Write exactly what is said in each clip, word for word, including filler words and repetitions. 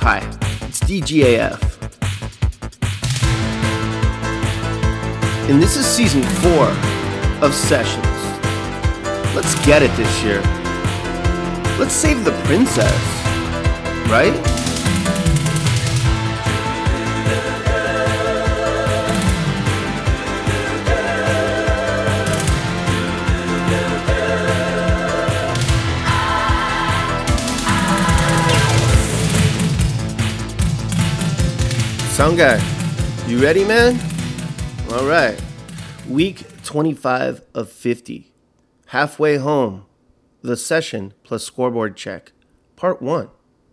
Hi, it's D G A F. And this is season four of Sessions. Let's get it this year. Let's save the princess, right? Sound guy, you ready, man? All right. Week twenty-five of fifty. Halfway home. The session plus scoreboard check. Part one.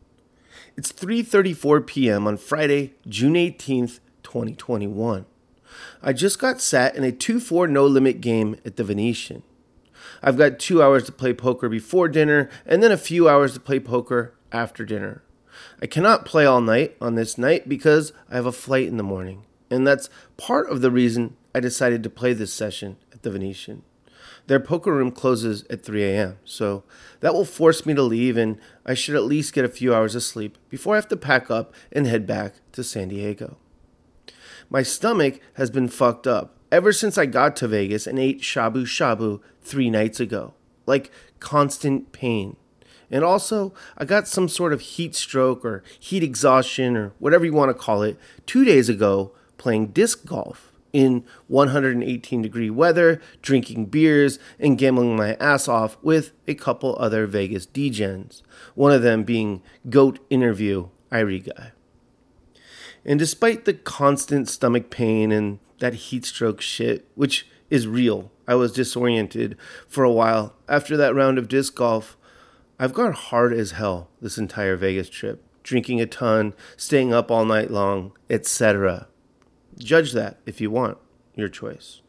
It's three thirty-four p.m. on Friday, June eighteenth, twenty twenty-one. I just got sat in a two four no-limit game at the Venetian. I've got two hours to play poker before dinner and then a few hours to play poker after dinner. I cannot play all night on this night because I have a flight in the morning. And that's part of the reason I decided to play this session at the Venetian. Their poker room closes at three a.m., so that will force me to leave, and I should at least get a few hours of sleep before I have to pack up and head back to San Diego. My stomach has been fucked up ever since I got to Vegas and ate shabu shabu three nights ago. Like constant pain. And also, I got some sort of heat stroke or heat exhaustion or whatever you want to call it two days ago playing disc golf in one hundred eighteen degree weather, drinking beers, and gambling my ass off with a couple other Vegas D-gens, one of them being GOAT interview Irie guy. And despite the constant stomach pain and that heat stroke shit, which is real, I was disoriented for a while after that round of disc golf. I've gone hard as hell this entire Vegas trip, drinking a ton, staying up all night long, et cetera. Judge that if you want, your choice.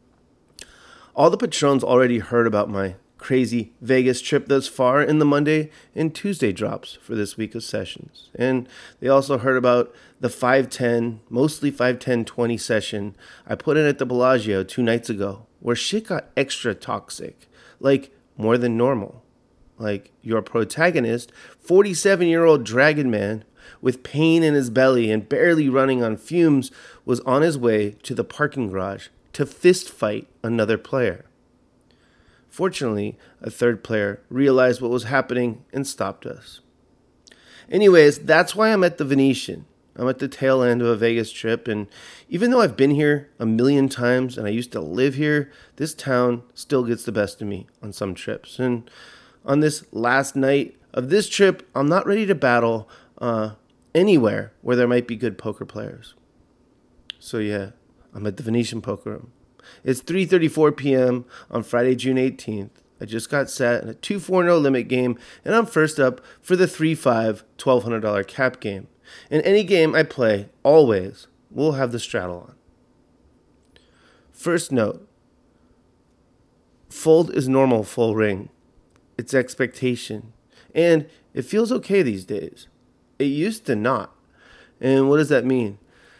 All the patrons already heard about my crazy Vegas trip thus far in the Monday and Tuesday drops for this week of sessions. And they also heard about the five ten, mostly five ten twenty session I put in at the Bellagio two nights ago, where shit got extra toxic, like more than normal. Like your protagonist, forty-seven-year-old dragon man with pain in his belly and barely running on fumes, was on his way to the parking garage to fist fight another player. Fortunately, a third player realized what was happening and stopped us. Anyways, that's why I'm at the Venetian. I'm at the tail end of a Vegas trip, and even though I've been here a million times and I used to live here, this town still gets the best of me on some trips. And on this last night of this trip, I'm not ready to battle uh, anywhere where there might be good poker players. So yeah, I'm at the Venetian Poker Room. It's three thirty-four p.m. on Friday, June eighteenth. I just got set in a two four no-limit game, and I'm first up for the three five twelve hundred dollars cap game. In any game I play, always, we'll have the straddle on. First note, fold is normal full ring. It's expectation. And it feels okay these days. It used to not. And what does that mean?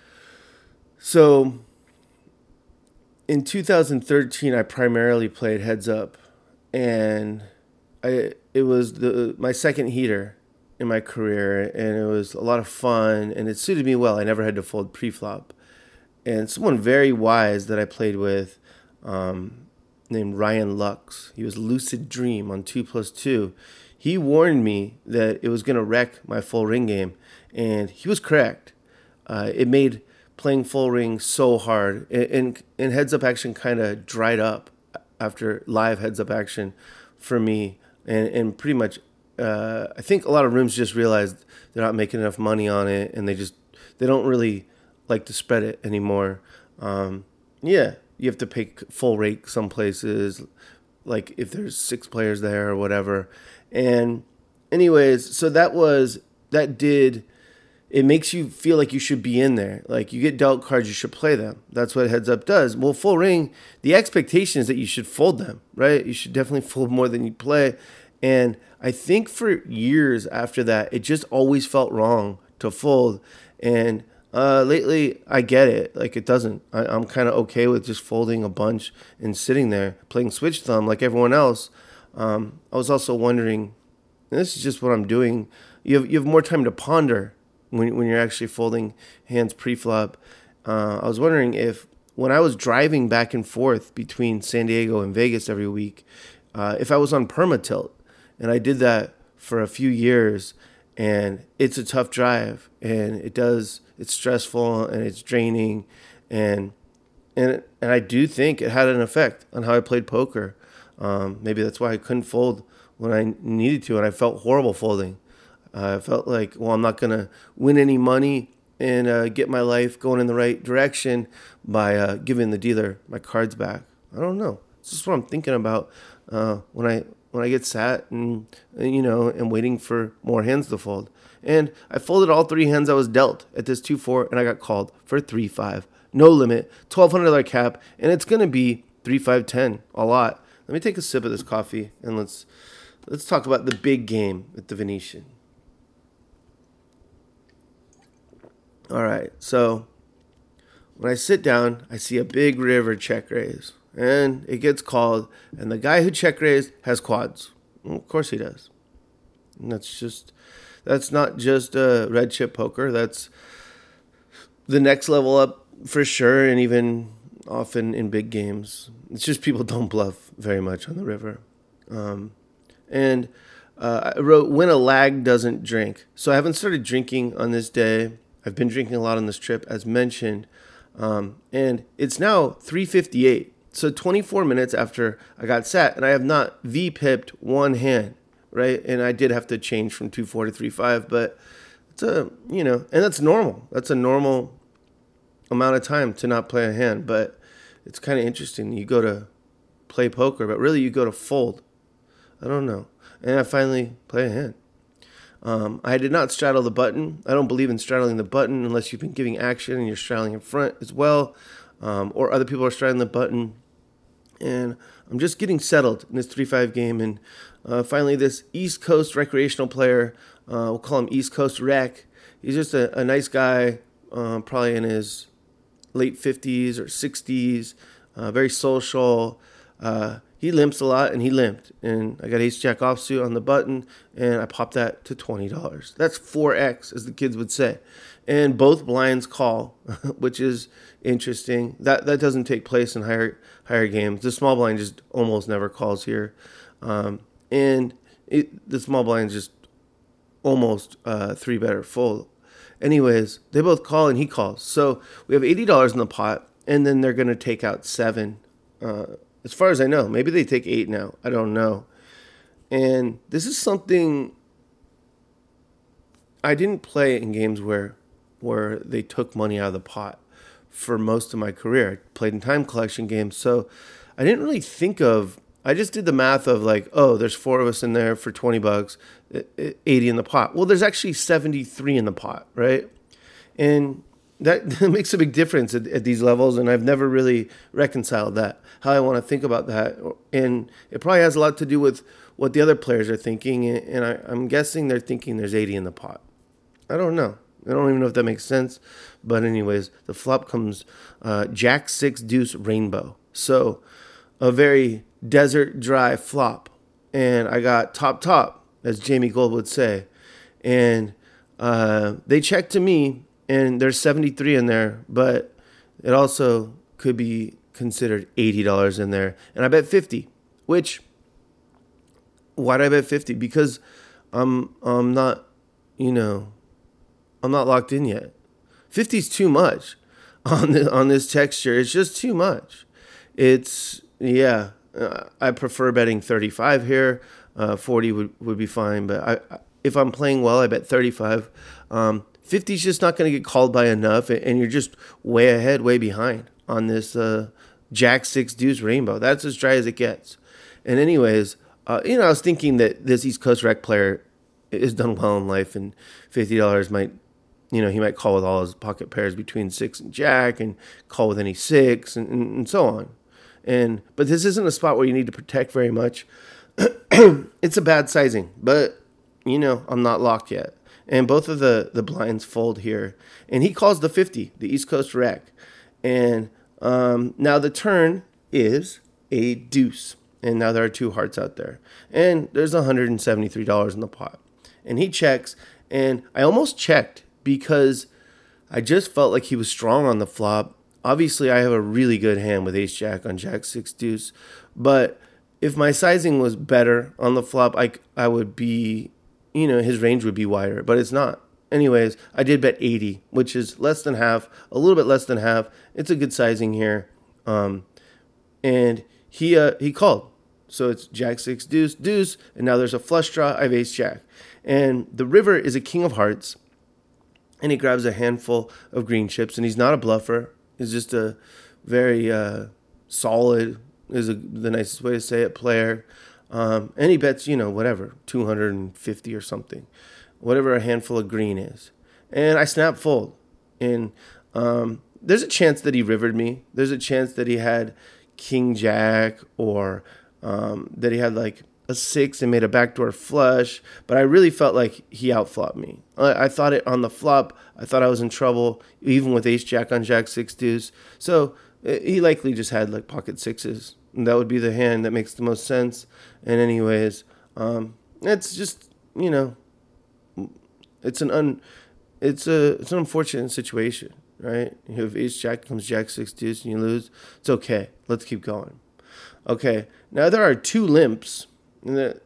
So, in two thousand thirteen, I primarily played heads up. And I it was the my second heater in my career. And it was a lot of fun. And it suited me well. I never had to fold pre-flop. And someone very wise that I played with, um, named Ryan Lux. He was Lucid Dream on two plus two. He warned me that it was going to wreck my full ring game, and he was correct. Uh, it made playing full ring so hard, and, and, and heads up action kind of dried up after live heads up action for me, and, and pretty much uh, I think a lot of rooms just realized they're not making enough money on it, and they just they don't really like to spread it anymore. Um, yeah. You have to pay full rate some places, like if there's six players there or whatever. And anyways, so that was, that did, it makes you feel like you should be in there. Like you get dealt cards, you should play them. That's what heads up does. Well, full ring, the expectation is that you should fold them, right? You should definitely fold more than you play. And I think for years after that, it just always felt wrong to fold. And Uh, lately, I get it. Like, it doesn't. I, I'm kind of okay with just folding a bunch and sitting there playing switch thumb like everyone else. Um, I was also wondering, and this is just what I'm doing, you have you have more time to ponder when when you're actually folding hands pre-flop. Uh, I was wondering if when I was driving back and forth between San Diego and Vegas every week, uh, if I was on permatilt, and I did that for a few years, and it's a tough drive, and it does it's stressful and it's draining, and and and I do think it had an effect on how I played poker. Um, maybe that's why I couldn't fold when I needed to, and I felt horrible folding. Uh, I felt like, well, I'm not gonna win any money and uh, get my life going in the right direction by uh, giving the dealer my cards back. I don't know. It's just what I'm thinking about uh, when I when I get sat and, and you know and waiting for more hands to fold. And I folded all three hands I was dealt at this two four, and I got called for three five, no limit, twelve hundred dollars cap, and it's gonna be three five ten a lot. Let me take a sip of this coffee and let's let's talk about the big game at the Venetian. All right, so when I sit down, I see a big river check raise, and it gets called, and the guy who check raised has quads. Well, of course he does. And that's just, that's not just uh, red chip poker. That's the next level up for sure, and even often in big games. It's just people don't bluff very much on the river. Um, and uh, I wrote, when a lag doesn't drink. So I haven't started drinking on this day. I've been drinking a lot on this trip, as mentioned, um, and it's now three fifty-eight, so twenty-four minutes after I got sat, and I have not V-pipped one hand, right? And I did have to change from two four to three five, but it's a, you know, and that's normal. That's a normal amount of time to not play a hand, but it's kind of interesting. You go to play poker, but really you go to fold. I don't know. And I finally play a hand. Um, I did not straddle the button. I don't believe in straddling the button unless you've been giving action and you're straddling in front as well, um, or other people are straddling the button. And I'm just getting settled in this three five game. And uh, finally, this East Coast recreational player, uh, we'll call him East Coast Rec. He's just a, a nice guy, uh, probably in his late fifties or sixties, uh, very social. Uh, he limps a lot, and he limped. And I got ace jack offsuit on the button, and I popped that to twenty dollars. That's four X, as the kids would say. And both blinds call, which is interesting. That that doesn't take place in higher higher games. The small blind just almost never calls here. Um, and it, the small blind is just almost uh, three better full. Anyways, they both call, and he calls. So we have eighty dollars in the pot, and then they're going to take out seven. Uh, as far as I know, maybe they take eight now. I don't know. And this is something I didn't play in games where where they took money out of the pot for most of my career. I played in time collection games, so I didn't really think of, I just did the math of like, oh, there's four of us in there for twenty bucks, eighty in the pot. Well, there's actually seventy-three in the pot, right? And that, that makes a big difference at, at these levels, and I've never really reconciled that, how I want to think about that. And it probably has a lot to do with what the other players are thinking, and I, I'm guessing they're thinking there's eighty in the pot. I don't know. I don't even know if that makes sense. But anyways, the flop comes uh, Jack six deuce rainbow. So a very desert dry flop. And I got top top, as Jamie Gold would say. And uh, they checked to me, and there's seventy-three in there, but it also could be considered eighty dollars in there. And I bet fifty, which, why did I bet fifty? Because I'm, I'm not, you know, I'm not locked in yet. fifty's too much on the, on this texture. It's just too much. It's, yeah, uh, I prefer betting thirty-five here. Uh, forty would, would be fine, but I, I, if I'm playing well, I bet thirty-five. Um, fifty's just not going to get called by enough, and you're just way ahead, way behind on this uh, Jack six deuce rainbow. That's as dry as it gets. And anyways, uh, you know, I was thinking that this East Coast Rec player is done well in life, and fifty dollars might, you know, he might call with all his pocket pairs between six and jack, and call with any six, and, and, and so on. And but this isn't a spot where you need to protect very much. It's a bad sizing, but, you know, I'm not locked yet. And both of the, the blinds fold here. And he calls the fifty, the East Coast Rec. And um, now the turn is a deuce. And now there are two hearts out there. And there's one hundred seventy-three dollars in the pot. And he checks. And I almost checked because I just felt like he was strong on the flop. Obviously, I have a really good hand with ace jack on jack six deuce, but if my sizing was better on the flop, I, I would be, you know, his range would be wider, but it's not. Anyways, I did bet eighty, which is less than half, a little bit less than half. It's a good sizing here. Um, and he uh, he called. So it's jack six deuce, deuce, and now there's a flush draw. I have ace jack. And the river is a king of hearts, and he grabs a handful of green chips, and he's not a bluffer. He's just a very uh, solid, is a, the nicest way to say it, player. Um, and he bets, you know, whatever, two hundred fifty or something, whatever a handful of green is. And I snap fold. And um, there's a chance that he rivered me. There's a chance that he had king jack, or um, that he had like a six and made a backdoor flush. But I really felt like he outflopped me. I, I thought it on the flop. I thought I was in trouble, even with ace jack on jack six deuce. So he likely just had like pocket sixes. And that would be the hand that makes the most sense. And anyways, um, it's just, you know, it's an un, it's a it's an unfortunate situation, right? You have ace jack comes jack six deuce and you lose. It's okay. Let's keep going. Okay, now there are two limps, and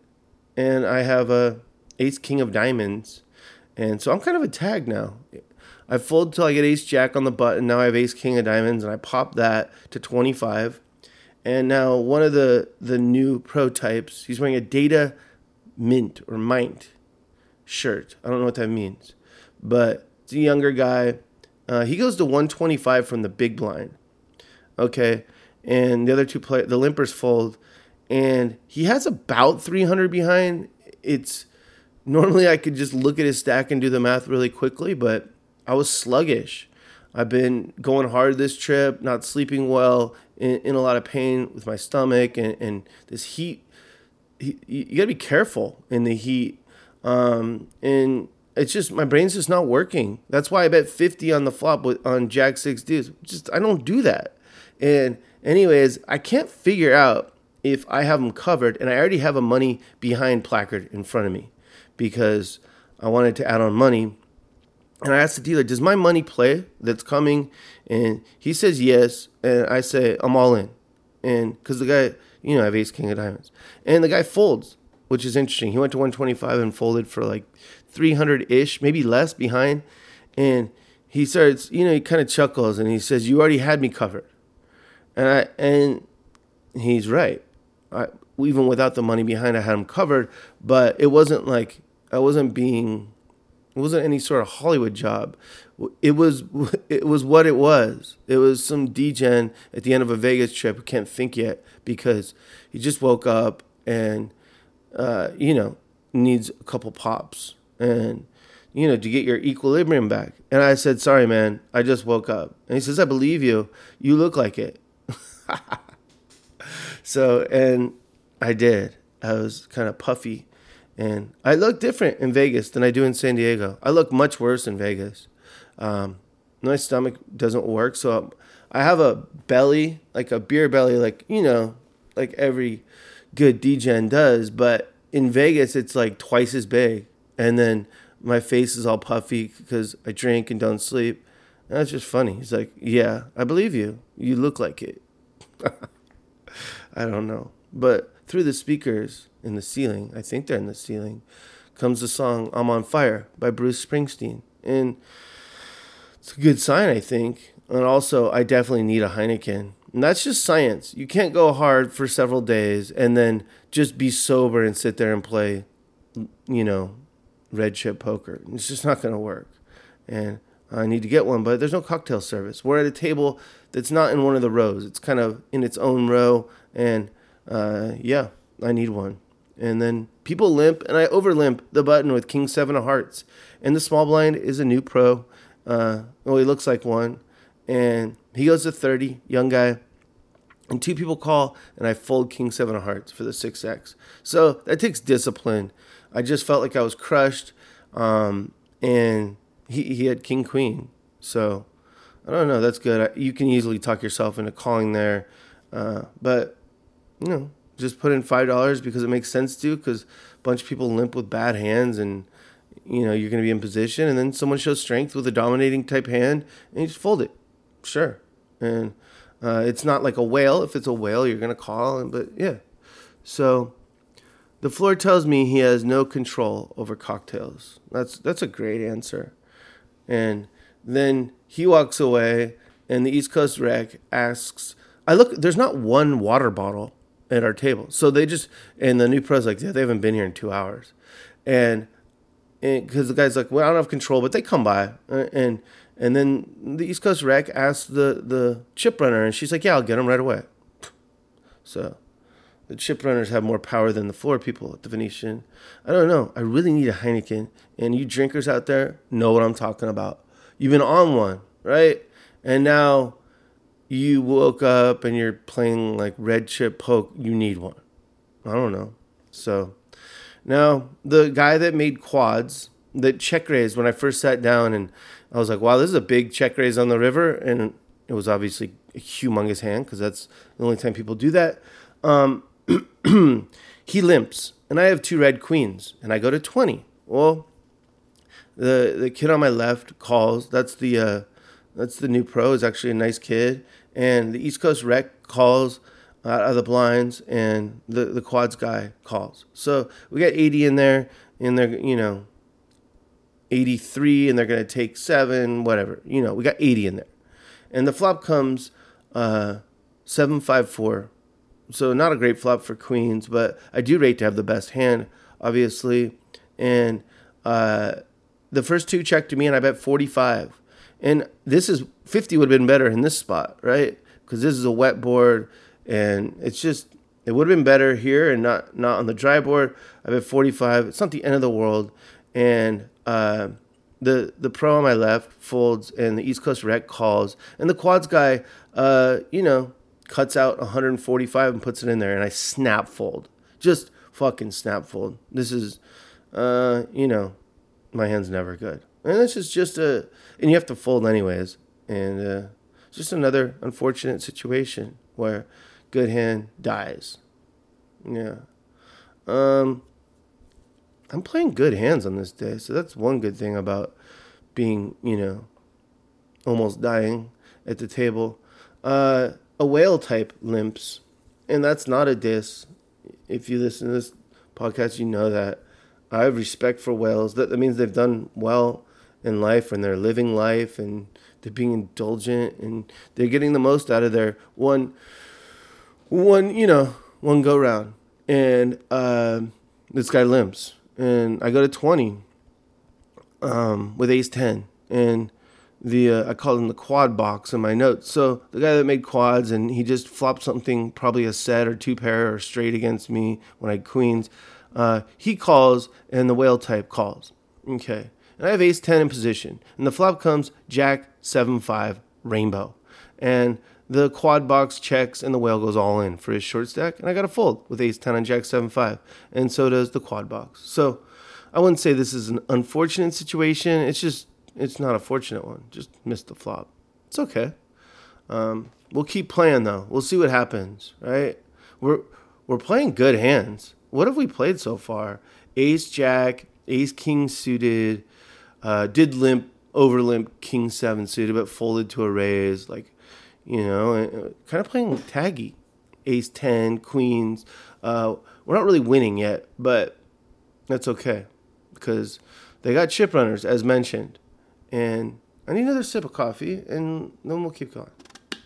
I have a ace king of diamonds, and so I'm kind of a tag now. I fold till I get ace jack on the button. Now I have ace king of diamonds, and I pop that to twenty-five. And now one of the, the new pro types, he's wearing a Data Mint or Mint shirt. I don't know what that means, but it's a younger guy. Uh, he goes to one twenty-five from the big blind. Okay, and the other two play the limpers fold, and he has about three hundred behind. It's normally I could just look at his stack and do the math really quickly, but I was sluggish. I've been going hard this trip, not sleeping well, in, in a lot of pain with my stomach, and, and this heat. He, you got to be careful in the heat. Um, and it's just, my brain's just not working. That's why I bet fifty on the flop with, on jack six deuce. Just, I don't do that. And anyways, I can't figure out if I have them covered, and I already have a money behind placard in front of me because I wanted to add on money. And I asked the dealer, does my money play that's coming? And he says yes. And I say, I'm all in. And because the guy, you know, I have ace king of diamonds. And the guy folds, which is interesting. He went to one twenty-five and folded for like three hundred-ish, maybe less behind. And he starts, you know, he kind of chuckles and he says, you already had me covered. And I, and he's right. I, even without the money behind, I had him covered. But it wasn't like, I wasn't being... It wasn't any sort of Hollywood job. It was it was what it was. It was some D-gen at the end of a Vegas trip who can't think yet because he just woke up and, uh, you know, needs a couple pops and, you know, to get your equilibrium back. And I said, sorry, man, I just woke up. And he says, I believe you. You look like it. So, and I did. I was kind of puffy. And I look different in Vegas than I do in San Diego. I look much worse in Vegas. Um, my stomach doesn't work, so I have a belly, like a beer belly, like, you know, like every good D-gen does. But in Vegas, it's like twice as big. And then my face is all puffy because I drink and don't sleep. And that's just funny. He's like, yeah, I believe you. You look like it. I don't know. But through the speakers in the ceiling, I think they're in the ceiling, comes the song I'm on Fire by Bruce Springsteen. And it's a good sign, I think. And also, I definitely need a Heineken. And that's just science. You can't go hard for several days and then just be sober and sit there and play, you know, red chip poker. It's just not going to work. And I need to get one, but there's no cocktail service. We're at a table that's not in one of the rows. It's kind of in its own row. And uh, yeah, I need one. And then people limp, and I over limp the button with King Seven of Hearts. And the small blind is a new pro. Uh, well, he looks like one. And he goes to thirty, young guy. And two people call, and I fold King Seven of Hearts for the six X. So that takes discipline. I just felt like I was crushed. Um, and he, he had King Queen. So I don't know. That's good. I, you can easily talk yourself into calling there. Uh, but, you know, just put in five dollars because it makes sense to, because a bunch of people limp with bad hands, and you know, you're going to be in position, and then someone shows strength with a dominating type hand, and you just fold it. Sure. And uh, it's not like a whale. If it's a whale, you're going to call, but yeah. So the floor tells me he has no control over cocktails. That's that's a great answer. And then he walks away, and the East Coast rec asks, I look, there's not one water bottle at our table. So they just, and the new pro's like, yeah, they haven't been here in two hours. And because the guy's like, well, I don't have control, but they come by. Uh, and and then the East Coast rec asks the, the chip runner, and she's like, yeah, I'll get him right away. So the chip runners have more power than the floor people at the Venetian. I don't know. I really need a Heineken. And you drinkers out there know what I'm talking about. You've been on one, right? And now you woke up and you're playing like red chip poke. You need one. I don't know. So now the guy that made quads, that check raised when I first sat down, and I was like, wow, this is a big check raise on the river. And it was obviously a humongous hand because that's the only time people do that. Um, he limps, and I have two red queens, and I go to twenty. Well, the the kid on my left calls. That's the uh, that's the new pro. Is actually a nice kid, and the East Coast rec calls out of the blinds, and the the quads guy calls. So we got eighty in there, and they're you know eighty-three, and they're gonna take seven, whatever. You know, we got eighty in there, and the flop comes uh, seven five four. So not a great flop for queens, but I do rate to have the best hand, obviously. And uh, the first two checked to me, and I bet forty-five. And this is fifty would have been better in this spot, right? Because this is a wet board, and it's just it would have been better here and not not on the dry board. I bet forty-five. It's not the end of the world. And uh, the the pro on my left folds, and the East Coast rec calls, and the quads guy, uh, you know. cuts out one forty-five and puts it in there, and I snap fold. Just fucking snap fold. This is, uh, you know, my hand's never good. And this is just a, and you have to fold anyways. And uh, it's just another unfortunate situation where good hand dies. Yeah. Um, I'm playing good hands on this day, so that's one good thing about being, you know, almost dying at the table. Uh, A whale type limps, and that's not a diss. If you listen to this podcast, you know that I have respect for whales. That, that means they've done well in life, and they're living life, and they're being indulgent, and they're getting the most out of their one, one you know, one go round. And uh, this guy limps, and I go to twenty um, with ace ten, and The uh, I call him the quad box in my notes. So the guy that made quads, and he just flopped something, probably a set or two pair or straight against me when I had queens. Uh, he calls, and the whale type calls. Okay, and I have ace ten in position, and the flop comes jack seven five rainbow, and the quad box checks, and the whale goes all in for his short stack, and I got a fold with ace ten on jack seven five, and so does the quad box. So I wouldn't say this is an unfortunate situation. It's just It's not a fortunate one. Just missed the flop. It's okay. Um, we'll keep playing though. We'll see what happens, right? We're we're playing good hands. What have we played so far? Ace Jack, Ace King suited, uh, did limp over limp King seven suited, but folded to a raise. Like, you know, uh, kind of playing taggy. Ace ten, Queens. Uh, we're not really winning yet, but that's okay because they got chip runners as mentioned. And I need another sip of coffee, and then we'll keep going.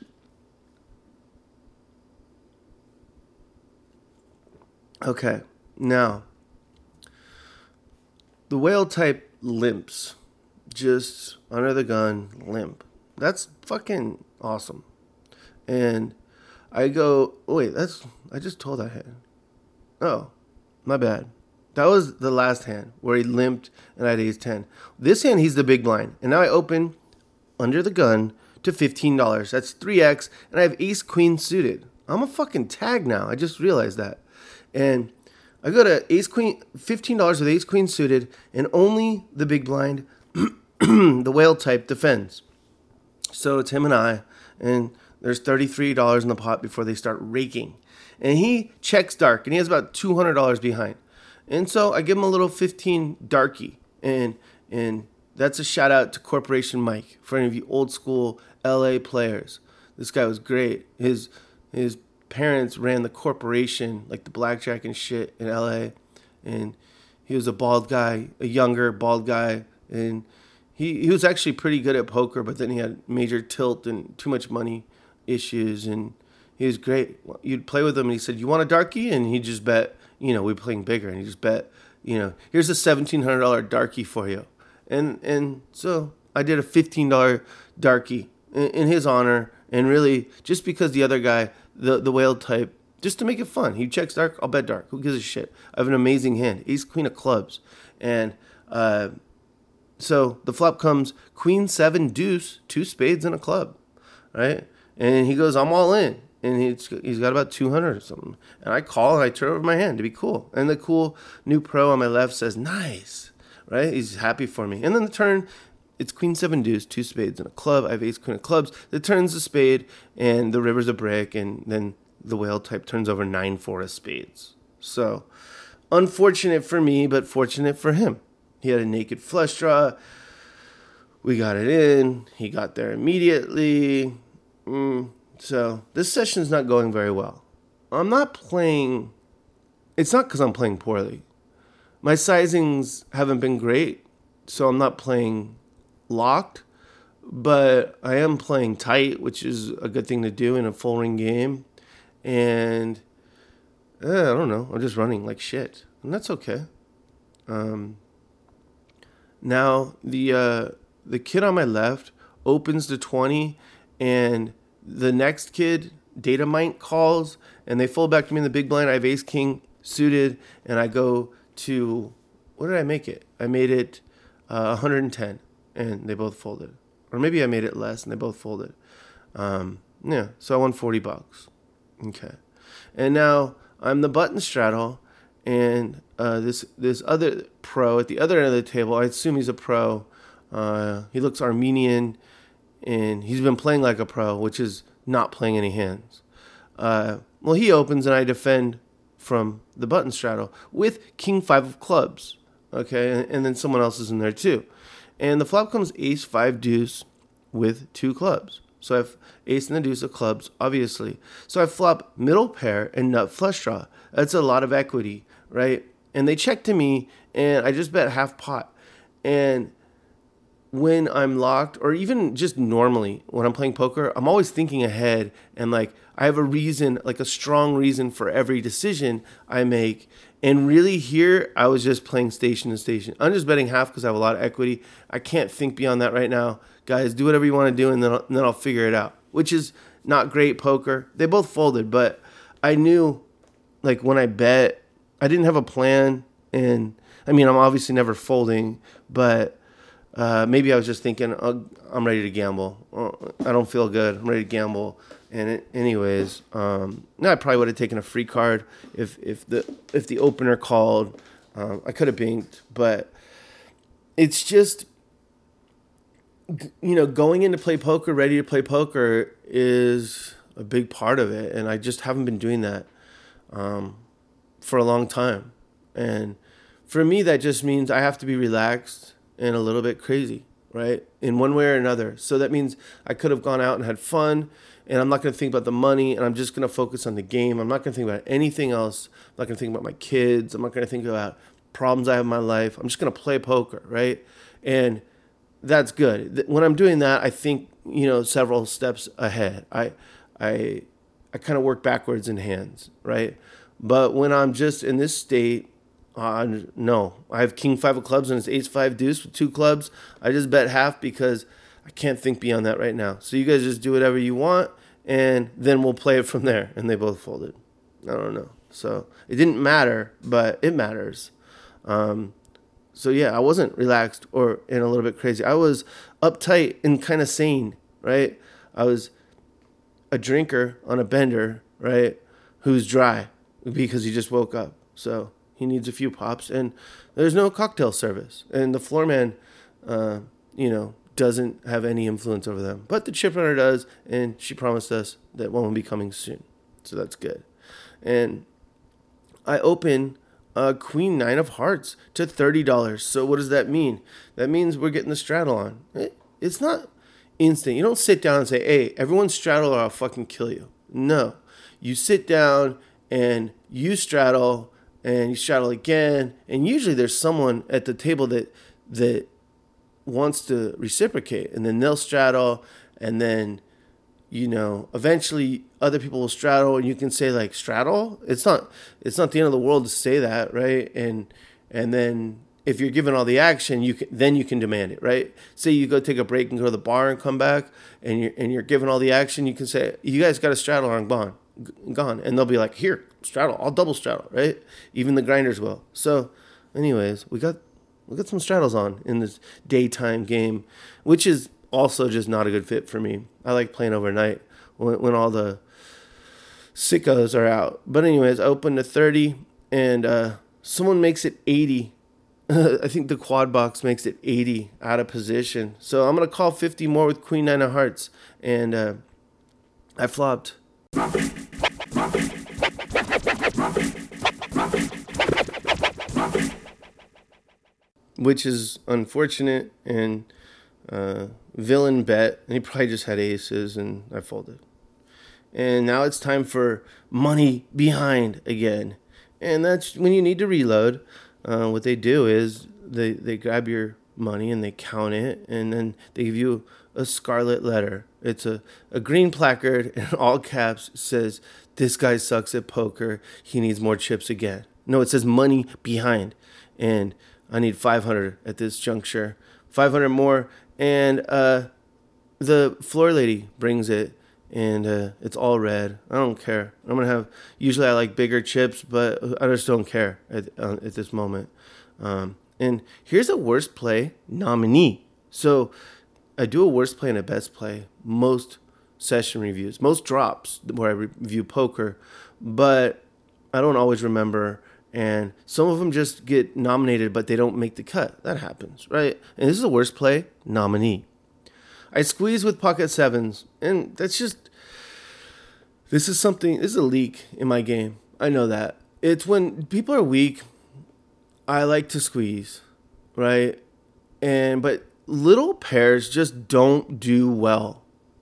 Okay, now, the whale type limps. Just under the gun, limp. That's fucking awesome. And I go, oh, wait, that's, I just told that hand. Oh, my bad. That was the last hand where he limped and I had ace ten. This hand, he's the big blind. And now I open under the gun to fifteen dollars. That's three X. And I have ace queen suited. I'm a fucking tag now. I just realized that. And I go to ace queen, fifteen dollars with ace queen suited. And only the big blind, the whale type, defends. So it's him and I. And there's thirty-three dollars in the pot before they start raking. And he checks dark. And he has about two hundred dollars behind. And so I give him a little fifteen darky. And and that's a shout out to Corporation Mike for any of you old school L A players. This guy was great. His his parents ran the corporation, like the blackjack and shit in L A. And he was a bald guy, a younger bald guy, and he he was actually pretty good at poker, but then he had major tilt and too much money issues, and he was great. You'd play with him, and he said, "You want a darkie?" And he just bet, you know, we were playing bigger, and he just bet, you know, here's a seventeen hundred dollars darkie for you. And and so I did a fifteen dollars darkie in, in his honor, and really just because the other guy, the, the whale type, just to make it fun. He checks dark, I'll bet dark. Who gives a shit? I have an amazing hand. Ace, queen of clubs. And uh, so the flop comes queen, seven, deuce, two spades, and a club, right? And he goes, I'm all in. And he's, he's got about two hundred or something. And I call and I turn over my hand to be cool. And the cool new pro on my left says, nice, right? He's happy for me. And then the turn, it's queen, seven, deuce, two spades, and a club. I have ace, queen of clubs. The turn's a spade, and the river's a brick, and then the whale type turns over nine, four of spades. So unfortunate for me, but fortunate for him. He had a naked flush draw. We got it in. He got there immediately. Mm, so this session's not going very well. I'm not playing. It's not because I'm playing poorly. My sizings haven't been great, so I'm not playing locked, but I am playing tight, which is a good thing to do in a full ring game. And eh, I don't know, I'm just running like shit, and that's okay. Um, now the uh, the kid on my left opens to twenty, and the next kid, Data Mite, calls, and they fold back to me in the big blind. I have ace king suited, and I go to, what did I make it? I made it uh, one hundred ten, and they both folded. Or maybe I made it less, and they both folded. Um, yeah, so I won forty bucks. Okay. And now I'm the button straddle, and uh, this this other pro at the other end of the table, I assume he's a pro. Uh, he looks Armenian, and he's been playing like a pro, which is not playing any hands. Uh, well, he opens, and I defend from the button straddle with king five of clubs. Okay, and, and then someone else is in there too. And the flop comes ace five deuce with two clubs. So I have ace and the deuce of clubs, obviously. So I flop middle pair and nut flush draw. That's a lot of equity, right? And they check to me, and I just bet half pot. And when I'm locked, or even just normally when I'm playing poker, I'm always thinking ahead, and like I have a reason, like a strong reason for every decision I make. And really here, I was just playing station to station. I'm just betting half because I have a lot of equity. I can't think beyond that right now. Guys, do whatever you want to do, and then I'll, and then I'll figure it out, which is not great poker. They both folded, but I knew, like, when I bet, I didn't have a plan. And, I mean, I'm obviously never folding, but uh, maybe I was just thinking, oh, I'm ready to gamble. Oh, I don't feel good. I'm ready to gamble. And it, anyways, um, no, I probably would have taken a free card if if the if the opener called. Um, I could have binked, but it's just, you know, going in to play poker, ready to play poker is a big part of it, and I just haven't been doing that um, for a long time. And for me, that just means I have to be relaxed and a little bit crazy, right, in one way or another. So that means I could have gone out and had fun, and I'm not going to think about the money, and I'm just going to focus on the game. I'm not going to think about anything else. I'm not going to think about my kids. I'm not going to think about problems I have in my life. I'm just going to play poker, right? And that's good. When I'm doing that, I think, you know, several steps ahead. I I I kind of work backwards in hands, right? But when I'm just in this state, uh, no. I have king five of clubs and it's ace five deuce with two clubs. I just bet half because I can't think beyond that right now. So you guys just do whatever you want, and then we'll play it from there. And they both folded. I don't know. So it didn't matter, but it matters. Um, so yeah, I wasn't relaxed or in a little bit crazy. I was uptight and kind of sane, right? I was a drinker on a bender, right, who's dry because he just woke up. So he needs a few pops, and there's no cocktail service. And the floor man, uh, you know, doesn't have any influence over them. But the chip runner does, and she promised us that one will be coming soon. So that's good. And I open uh, queen nine of hearts to thirty dollars. So what does that mean? That means we're getting the straddle on. It, it's not instant. You don't sit down and say, hey, everyone straddle or I'll fucking kill you. No. You sit down and you straddle and you straddle again. And usually there's someone at the table that that wants to reciprocate. And then they'll straddle and then, you know, eventually other people will straddle and you can say like straddle. It's not it's not the end of the world to say that, right? And and then if you're given all the action, you can, then you can demand it, right? Say you go take a break and go to the bar and come back, and you're and you're given all the action. You can say, "You guys got to straddle, or I'm gone, gone," and they'll be like, "Here, straddle. I'll double straddle," right? Even the grinders will. So, anyways, we got we got some straddles on in this daytime game, which is also just not a good fit for me. I like playing overnight when when all the sickos are out. But anyways, I opened to thirty, and uh, someone makes it eighty. I think the quad box makes it eighty out of position. So I'm going to call fifty more with queen nine of hearts. And uh, I flopped. Which is unfortunate and uh, villain bet. And he probably just had aces and I folded. And now it's time for money behind again. And that's when you need to reload. Uh, what they do is they, they grab your money and they count it, and then they give you a scarlet letter. It's a, a green placard in all caps. Says, "This guy sucks at poker. He needs more chips again." No, it says money behind. And I need five hundred at this juncture. five hundred more. And uh, the floor lady brings it. And uh, it's all red. I don't care. I'm going to have, usually I like bigger chips, but I just don't care at, uh, at this moment. Um, and here's a worst play nominee. So I do a worst play and a best play, most session reviews, most drops where I review poker, but I don't always remember. And some of them just get nominated, but they don't make the cut. That happens, right? And this is a worst play nominee. I squeeze with pocket sevens, and that's just, this is something, this is a leak in my game. I know that. It's when people are weak, I like to squeeze, right? And, but little pairs just don't do well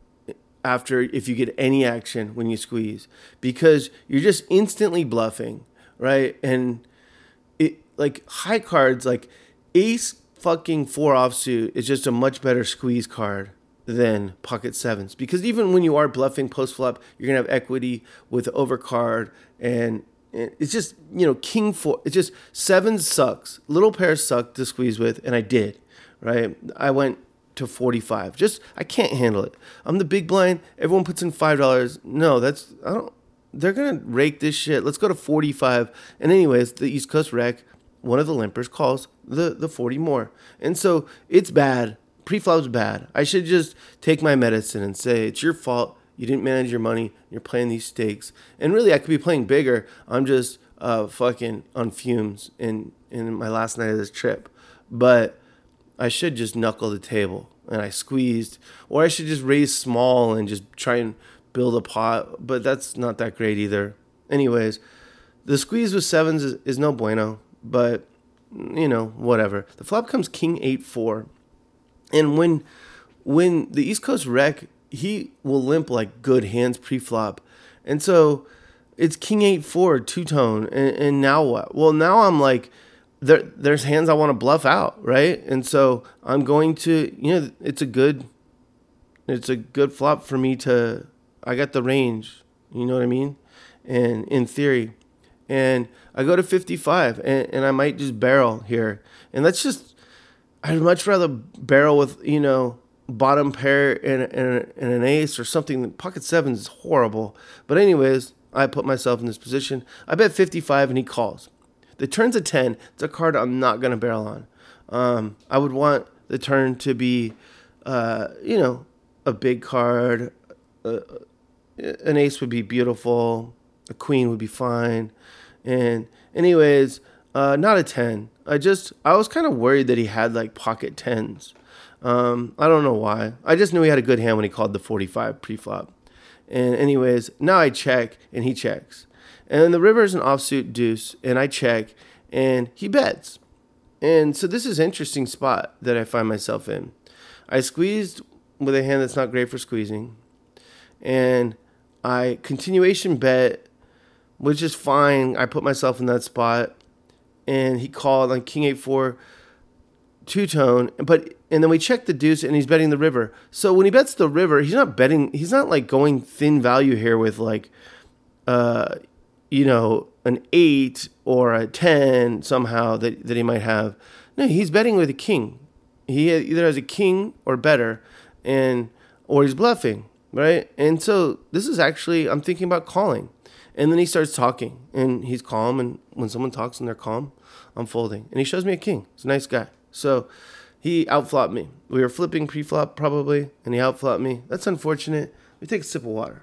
after, if you get any action when you squeeze, because you're just instantly bluffing, right? And it, like high cards, like ace fucking four offsuit is just a much better squeeze card than pocket sevens, because even when you are bluffing post flop, you're gonna have equity with overcard, and it's just, you know, king four. It's just sevens sucks. Little pairs suck to squeeze with, and I did, right? I went to forty-five. Just I can't handle it. I'm the big blind. Everyone puts in five dollars. No, that's I don't. They're gonna rake this shit. Let's go to forty-five. And anyways, the East Coast rec, one of the limpers calls the the forty more, and so it's bad. Pre-flop's bad. I should just take my medicine and say, it's your fault. You didn't manage your money. You're playing these stakes. And really, I could be playing bigger. I'm just uh, fucking on fumes in, in my last night of this trip. But I should just knuckle the table. And I squeezed. Or I should just raise small and just try and build a pot. But that's not that great either. Anyways, the squeeze with sevens is, is no bueno. But, you know, whatever. The flop comes king eight four. And when when the East Coast rec, he will limp like good hands pre-flop. And so it's king eight four, two-tone. And, and now what? Well, now I'm like, there there's hands I want to bluff out, right? And so I'm going to, you know, it's a good, it's a good flop for me to, I got the range, you know what I mean? And in theory. And I go to fifty-five, and, and I might just barrel here. And that's just, I'd much rather barrel with, you know, bottom pair and, and, and an ace or something. Pocket sevens is horrible. But anyways, I put myself in this position. I bet fifty-five and he calls. The turn's a ten. It's a card I'm not going to barrel on. Um, I would want the turn to be, uh, you know, a big card. Uh, an ace would be beautiful. A queen would be fine. And anyways, uh, not a ten. I just, I was kind of worried that he had like pocket tens. Um, I don't know why. I just knew he had a good hand when he called the forty-five pre-flop. And anyways, now I check and he checks. And the river is an offsuit deuce, and I check, and he bets. And so this is an interesting spot that I find myself in. I squeezed with a hand that's not great for squeezing, and I continuation bet, which is fine. I put myself in that spot, and he called on king eight four, two tone, but and then we check the deuce, and he's betting the river. So when he bets the river, he's not betting. He's not like going thin value here with like, uh, you know, an eight or a ten somehow that that he might have. No, he's betting with a king. He either has a king or better, and or he's bluffing, right? And so this is actually, I'm thinking about calling. And then he starts talking, and he's calm, and when someone talks and they're calm, I'm folding. And he shows me a king. He's a nice guy. So he outflopped me. We were flipping pre-flop probably, and he outflopped me. That's unfortunate. We take a sip of water.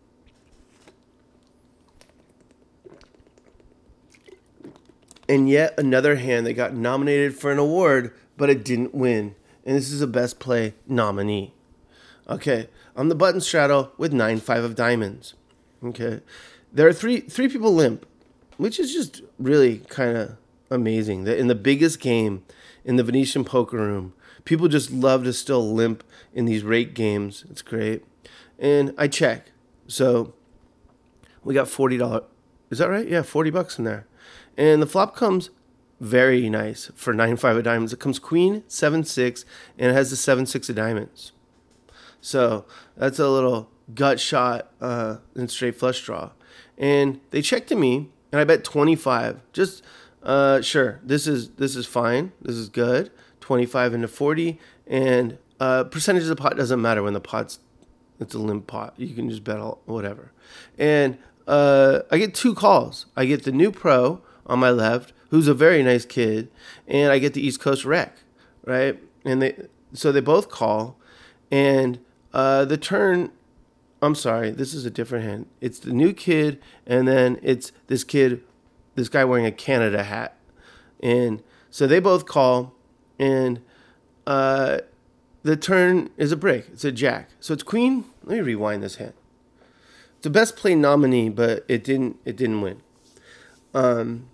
And yet another hand that got nominated for an award, but it didn't win. And this is a best play nominee. Okay, I'm the button straddle with nine five of diamonds. Okay, there are three three people limp, which is just really kind of amazing. That in the biggest game in the Venetian poker room, people just love to still limp in these rake games. It's great. And I check. So we got forty dollars. Is that right? Yeah, forty bucks in there. And the flop comes very nice for nine five of diamonds. It comes queen, seven six, and it has the seven six of diamonds. So that's a little gut shot uh, in straight flush draw. And they checked to me, and I bet twenty-five. Just, uh, sure, this is this is fine. This is good. twenty-five into forty. And uh, percentage of the pot doesn't matter when the pot's, it's a limp pot. You can just bet all, whatever. And uh, I get two calls. I get the new pro on my left, who's a very nice kid, and I get the East Coast Rec, right? And they, so they both call, and uh, the turn, I'm sorry, this is a different hand. It's the new kid, and then it's this kid, this guy wearing a Canada hat. And so they both call, and uh, the turn is a break. It's a jack. So it's queen. Let me rewind this hand. It's the best play nominee, but it didn't, it didn't win. Um,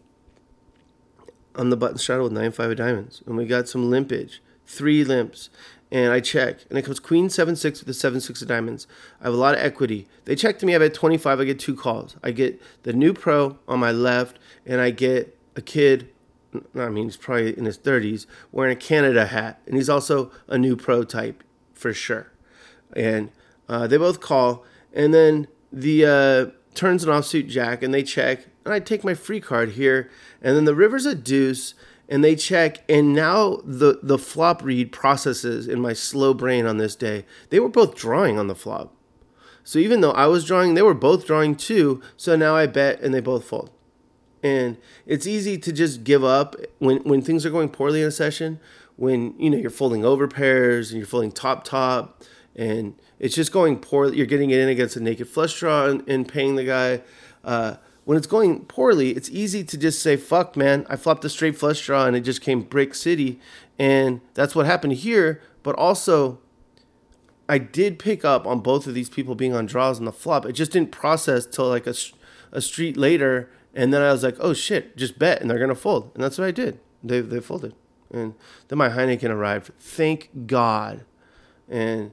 on the button straddle with nine five of diamonds, and we got some limpage, three limps, and I check, and it comes queen seven six with the seven six of diamonds. I have a lot of equity. They check to me. I bet twenty-five. I get two calls. I get the new pro on my left, and I get a kid. I mean, he's probably in his thirties, wearing a Canada hat, and he's also a new pro type for sure. And uh, they both call, and then the uh, turns an offsuit jack, and they check. And I take my free card here, and then the river's a deuce, and they check, and now the, the flop read processes in my slow brain on this day. They were both drawing on the flop. So even though I was drawing, they were both drawing too, so now I bet, and they both fold. And it's easy to just give up when, when things are going poorly in a session, when you know you're folding over pairs, and you're folding top-top, and it's just going poorly. You're getting it in against a naked flush draw and, and paying the guy. Uh, When it's going poorly, it's easy to just say, fuck, man, I flopped a straight flush draw and it just came brick city. And that's what happened here. But also, I did pick up on both of these people being on draws on the flop. It just didn't process till like a, a street later. And then I was like, oh, shit, just bet. And they're going to fold. And that's what I did. They they folded. And then my Heineken arrived. Thank God. And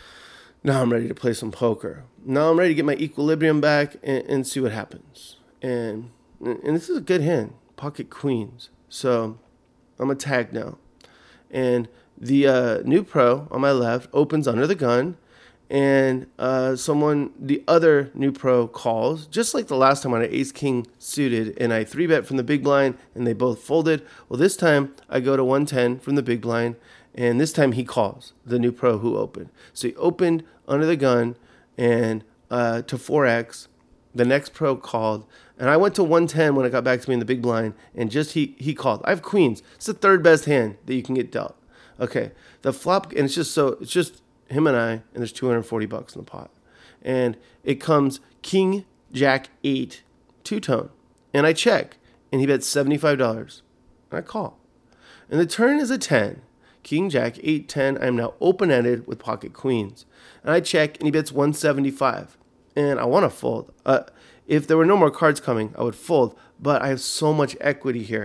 now I'm ready to play some poker. Now I'm ready to get my equilibrium back and, and see what happens. And and this is a good hand, pocket queens. So I'm a tag now. And the uh, new pro on my left opens under the gun. And uh, someone, the other new pro calls, just like the last time when I ace king suited. And I three bet from the big blind and they both folded. Well, this time I go to one ten from the big blind. And this time he calls, the new pro who opened. So he opened under the gun and uh, to four X. The next pro called. And I went to one ten when it got back to me in the big blind. And just he he called. I have queens. It's the third best hand that you can get dealt. Okay. The flop, and it's just so, it's just him and I, and there's two hundred forty bucks in the pot. And it comes king, jack, eight, two-tone. And I check. And he bets seventy-five dollars. And I call. And the turn is a ten. King, jack, eight, ten. I am now open-ended with pocket queens. And I check, and he bets one seventy-five. And I want to fold. Uh, if there were no more cards coming, I would fold. But I have so much equity here.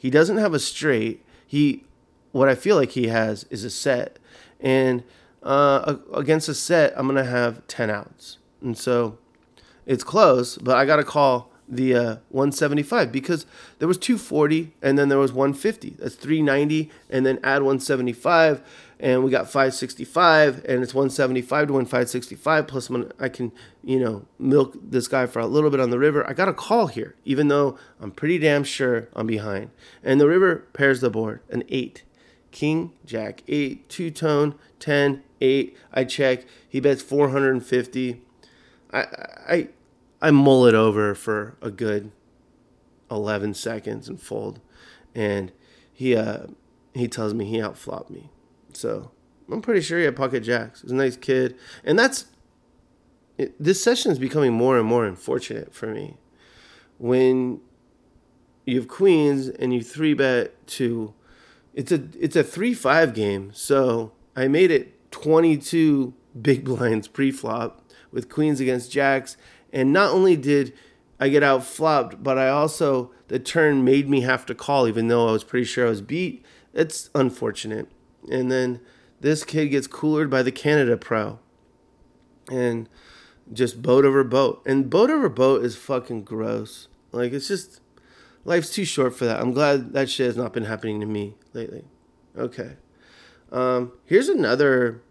He doesn't have a straight. He, what I feel like he has is a set. And uh, against a set, I'm going to have ten outs. And so it's close, but I got to call the uh, one seventy-five because there was two forty and then there was one fifty. That's three ninety and then add one seventy-five and we got five sixty-five and it's one seventy-five to win five sixty-five plus when I can, you know, milk this guy for a little bit on the river. I got a call here, even though I'm pretty damn sure I'm behind. And the river pairs the board, an eight. King, Jack, eight, two-tone, ten, eight. I check. He bets four hundred fifty. I I I mull it over for a good eleven seconds and fold. And he uh, he tells me he outflopped me. So I'm pretty sure he had pocket jacks. He's a nice kid. And that's, it, this session is becoming more and more unfortunate for me. When you have queens and you three bet to, it's a it's a three five game. So I made it twenty-two big blinds pre-flop with queens against jacks. And not only did I get out flopped, but I also, the turn made me have to call, even though I was pretty sure I was beat. It's unfortunate. And then this kid gets coolered by the Canada Pro. And just boat over boat. And boat over boat is fucking gross. Like, it's just, life's too short for that. I'm glad that shit has not been happening to me lately. Okay. Um, here's another,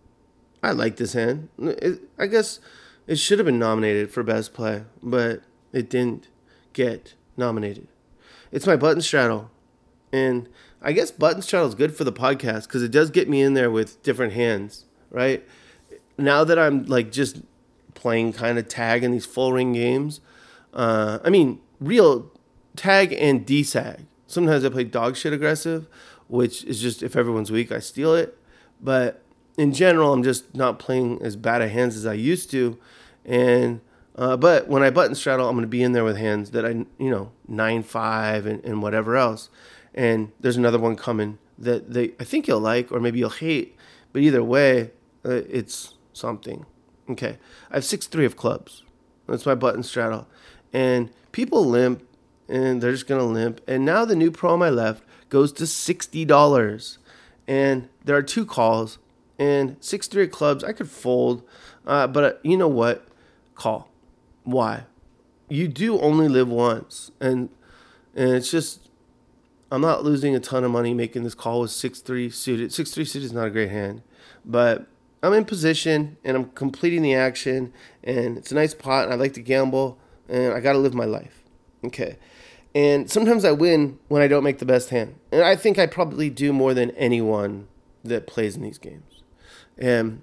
I like this hand. It, I guess it should have been nominated for best play, but it didn't get nominated. It's my button straddle. And I guess button straddle is good for the podcast because it does get me in there with different hands, right? Now that I'm like just playing kind of tag in these full ring games, uh, I mean, real tag and D-sag. Sometimes I play dog shit aggressive, which is just if everyone's weak, I steal it. But in general, I'm just not playing as bad a hands as I used to. And uh, but when I button straddle, I'm going to be in there with hands that I, you know, nine five and, and whatever else. And there's another one coming that they I think you'll like or maybe you'll hate. But either way, uh, it's something. Okay, I have six three of clubs. That's my button straddle. And people limp, and they're just going to limp. And now the new pro on my left goes to sixty dollars. And there are two calls. And six three of clubs, I could fold. Uh, but uh, you know what? Call. Why? You do only live once. And and it's just, I'm not losing a ton of money making this call with six three suited. six three suited is not a great hand. But I'm in position, and I'm completing the action. And it's a nice pot, and I like to gamble. And I got to live my life. Okay. And sometimes I win when I don't make the best hand. And I think I probably do more than anyone that plays in these games. And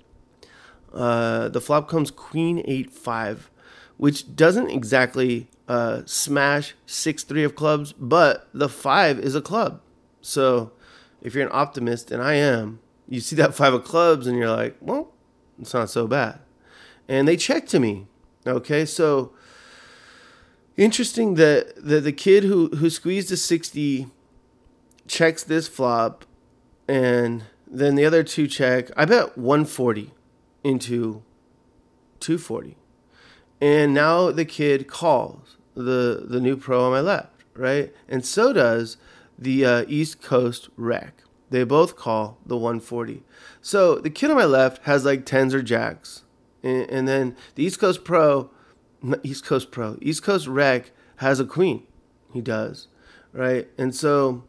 uh, the flop comes queen eight five, which doesn't exactly uh, smash six three of clubs, but the five is a club. So if you're an optimist, and I am, you see that five of clubs and you're like, well, it's not so bad. And they check to me. Okay, so interesting that the, the kid who, who squeezed a sixty checks this flop, and then the other two check. I bet one forty into two forty. And now the kid calls the, the new pro on my left, right? And so does the uh, East Coast Rec. They both call the one forty. So the kid on my left has like tens or jacks. And, and then the East Coast Pro, not East Coast Pro, East Coast Rec has a queen. He does, right? And so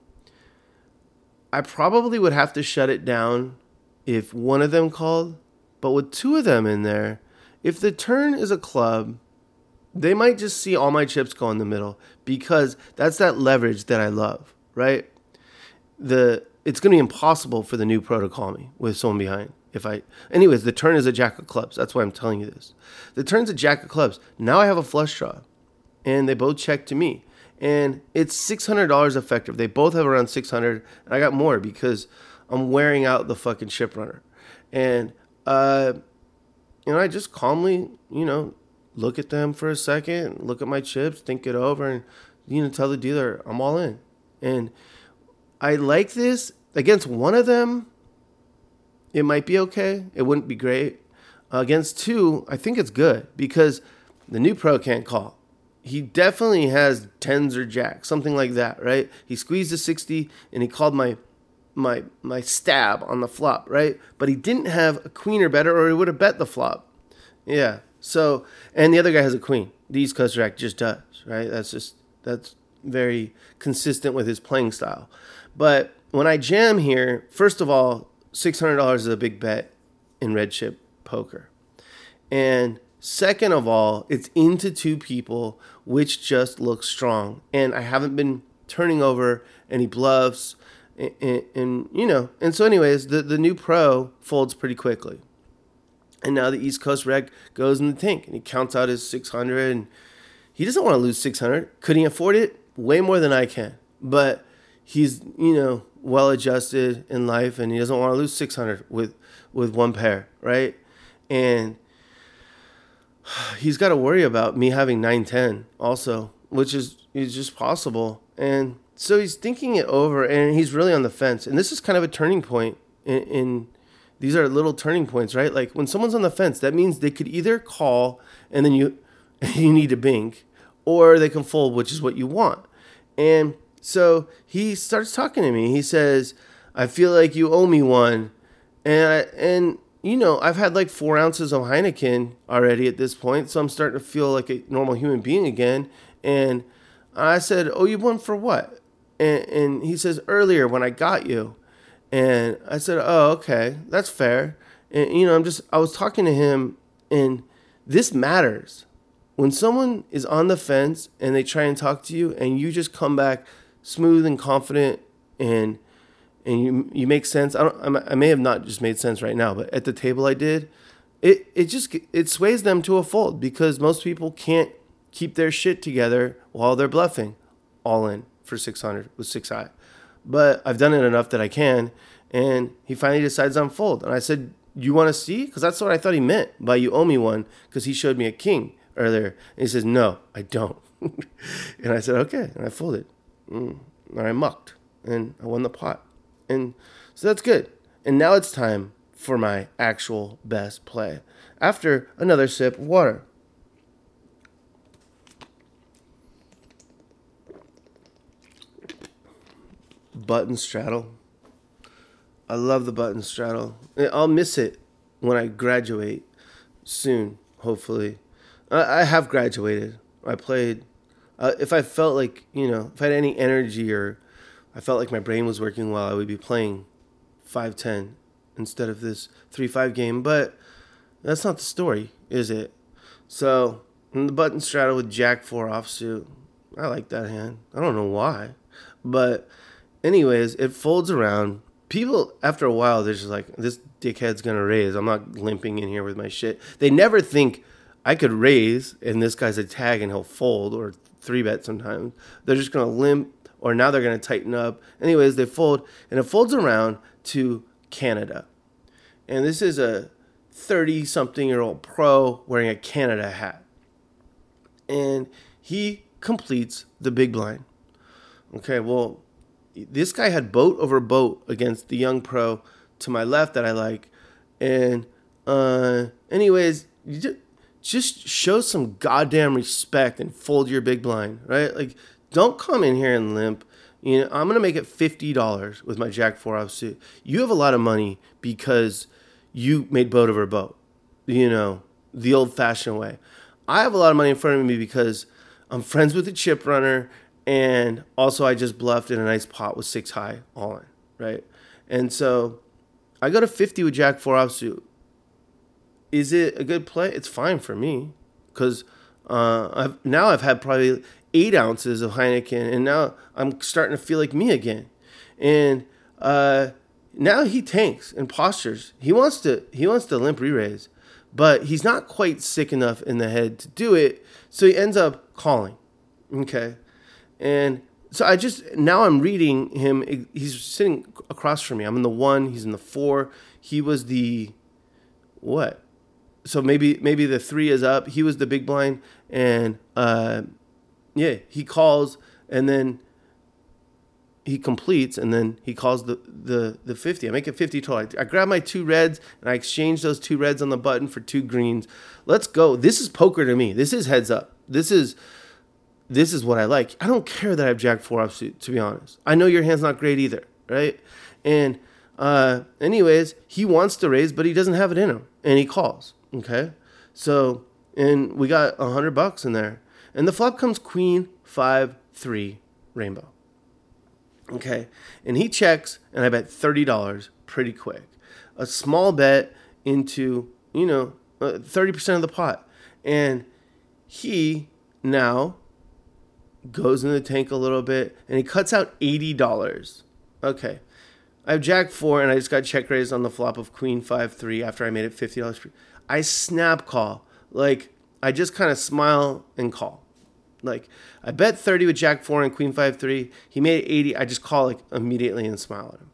I probably would have to shut it down if one of them called. But with two of them in there, if the turn is a club, they might just see all my chips go in the middle because that's that leverage that I love, right? The It's going to be impossible for the new pro to call me with someone behind. If I, anyways, the turn is a jack of clubs. That's why I'm telling you this. The turn's a jack of clubs. Now I have a flush draw, and they both check to me. And it's six hundred dollars effective. They both have around six hundred dollars, and I got more because I'm wearing out the fucking ship runner. And, uh, you know, I just calmly, you know, look at them for a second, look at my chips, think it over, and, you know, tell the dealer I'm all in. And I like this. Against one of them, it might be okay. It wouldn't be great. Uh, against two, I think it's good because the new pro can't call. he definitely has tens or jacks, something like that, right? He squeezed a sixty and he called my my my stab on the flop, right? But he didn't have a queen or better, or he would have bet the flop. Yeah. So, and the other guy has a queen. The East Coast rack just does, right? That's just that's very consistent with his playing style. But when I jam here, first of all, six hundred dollars is a big bet in red chip poker. And second of all, it's into two people, which just looks strong. And I haven't been turning over any bluffs. And, and, and you know, and so anyways, the, the new pro folds pretty quickly. And now the East Coast reg goes in the tank. And he counts out his six hundred. And he doesn't want to lose six hundred. Could he afford it? Way more than I can. But he's, you know, well-adjusted in life. And he doesn't want to lose six hundred with, with one pair, right? And he's got to worry about me having nine ten also, which is, is just possible. And so he's thinking it over, and he's really on the fence. And this is kind of a turning point in, in these are little turning points, right? Like when someone's on the fence, that means they could either call and then you you need to bink, or they can fold, which is what you want. And so he starts talking to me. He says, I feel like you owe me one. And I, and you know, I've had like four ounces of Heineken already at this point, so I'm starting to feel like a normal human being again. And I said, oh, you won for what? And, and he says, earlier when I got you. And I said, oh, okay, that's fair. And, you know, I'm just, I was talking to him, and this matters. When someone is on the fence and they try and talk to you and you just come back smooth and confident and and you you make sense. I don't. I may have not just made sense right now, but at the table I did. It it just it sways them to a fold because most people can't keep their shit together while they're bluffing, all in for six hundred with six high. But I've done it enough that I can, and he finally decides on fold. And I said, "You want to see?" Because that's what I thought he meant by "you owe me one," because he showed me a king earlier, and he says, "No, I don't." And I said, "Okay," and I folded, mm. and I mucked, and I won the pot. And so that's good. And now it's time for my actual best play. After another sip of water. Button straddle. I love the button straddle. I'll miss it when I graduate soon, hopefully. I have graduated. I played. Uh, if I felt like, you know, if I had any energy or I felt like my brain was working well, I would be playing five ten instead of this three five game. But that's not the story, is it? So, in the button straddle with Jack four offsuit. I like that hand. I don't know why. But anyways, it folds around. People, after a while, they're just like, this dickhead's going to raise. I'm not limping in here with my shit. They never think I could raise and this guy's a tag and he'll fold or three bet sometimes. They're just going to limp. Or now they're going to tighten up. Anyways, they fold. And it folds around to Canada. And this is a thirty-something-year-old pro wearing a Canada hat. And he completes the big blind. Okay, well, this guy had boat over boat against the young pro to my left that I like. And uh, anyways, you just show some goddamn respect and fold your big blind, right? Like, don't come in here and limp. You know, I'm going to make it fifty dollars with my Jack four offsuit. You have a lot of money because you made boat over boat, you know, the old-fashioned way. I have a lot of money in front of me because I'm friends with the chip runner, and also I just bluffed in a nice pot with six high all in, right? And so I go to fifty with Jack four offsuit. Is it a good play? It's fine for me because uh, I've now I've had probably eight ounces of Heineken, and now I'm starting to feel like me again. And uh, now he tanks and postures. He wants to he wants to limp re-raise, but he's not quite sick enough in the head to do it, so he ends up calling. Okay, and so I just now I'm reading him. He's sitting across from me. I'm in the one. He's in the four. He was the what? So maybe maybe the three is up. He was the big blind, and uh, yeah, he calls, and then he completes, and then he calls the, the, the fifty. I make it fifty total. I, I grab my two reds, and I exchange those two reds on the button for two greens. Let's go. This is poker to me. This is heads up. This is this is what I like. I don't care that I have Jack four offsuit, to be honest. I know your hand's not great either, right? And uh, anyways, he wants to raise, but he doesn't have it in him, and he calls, okay? So, and we got a hundred bucks in there. And the flop comes queen, five, three, rainbow. Okay, and he checks, and I bet thirty dollars pretty quick. A small bet into, you know, uh, thirty percent of the pot. And he now goes in the tank a little bit, and he cuts out eighty dollars. Okay, I have Jack four, and I just got check raised on the flop of queen, five, three after I made it fifty dollars. I snap call. Like, I just kind of smile and call. Like, I bet thirty with Jack four and queen five three. He made it eighty. I just call like immediately and smile at him.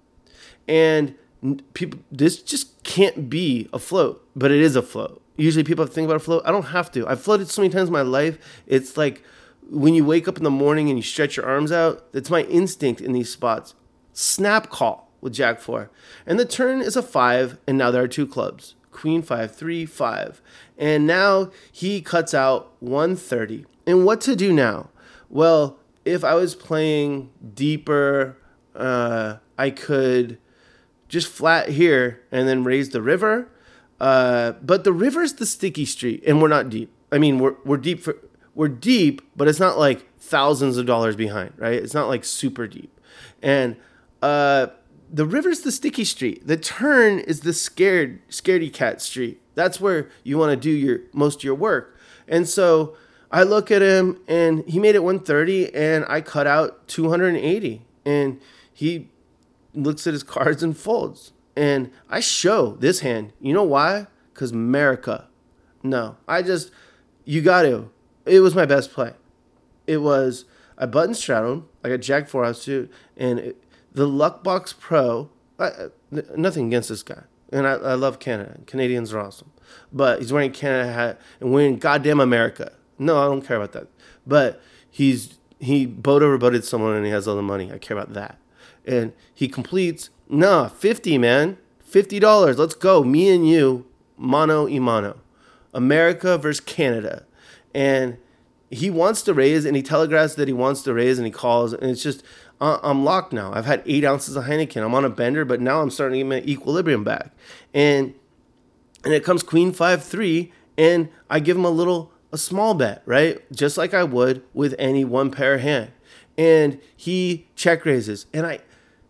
And people, this just can't be a float, but it is a float. Usually people have to think about a float. I don't have to. I've floated so many times in my life. It's like when you wake up in the morning and you stretch your arms out. That's my instinct in these spots. Snap call with Jack four. And the turn is a five, and now there are two clubs. Queen five three, five. And now he cuts out one thirty. And what to do now? Well, if I was playing deeper, uh, I could just flat here and then raise the river. Uh, but the river's the sticky street, and we're not deep. I mean, we're we're deep for we're deep, but it's not like thousands of dollars behind, right? It's not like super deep. And uh, the river's the sticky street. The turn is the scared scaredy cat street. That's where you want to do your most of your work. And so I look at him, and he made it one thirty, and I cut out two hundred eighty. And he looks at his cards and folds. And I show this hand. You know why? Because America. No, I just, you got to. It was my best play. It was, I button straddled. I got Jack four offsuit. And it, the Luckbox Pro, I, nothing against this guy. And I, I love Canada. Canadians are awesome. But he's wearing a Canada hat and we're in goddamn America. No, I don't care about that. But he's he boat over boated someone and he has all the money. I care about that. And he completes, nah, fifty, man. fifty dollars. Let's go. Me and you, mano y mano. America versus Canada. And he wants to raise, and he telegraphs that he wants to raise, and he calls. And it's just, uh, I'm locked now. I've had eight ounces of Heineken. I'm on a bender, but now I'm starting to get my equilibrium back. And and it comes queen five three, and I give him a little... a small bet, right? Just like I would with any one pair hand. And he check raises. And I,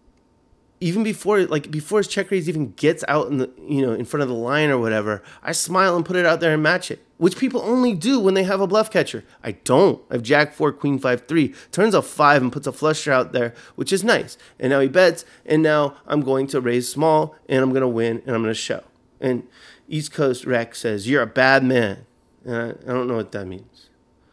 even before, like before his check raise even gets out in the, you know, in front of the line or whatever, I smile and put it out there and match it, which people only do when they have a bluff catcher. I don't. I have Jack four, queen five three, turns a five and puts a flush out there, which is nice. And now he bets, and now I'm going to raise small, and I'm going to win, and I'm going to show. And East Coast Rec says, "You're a bad man." And I, I don't know what that means.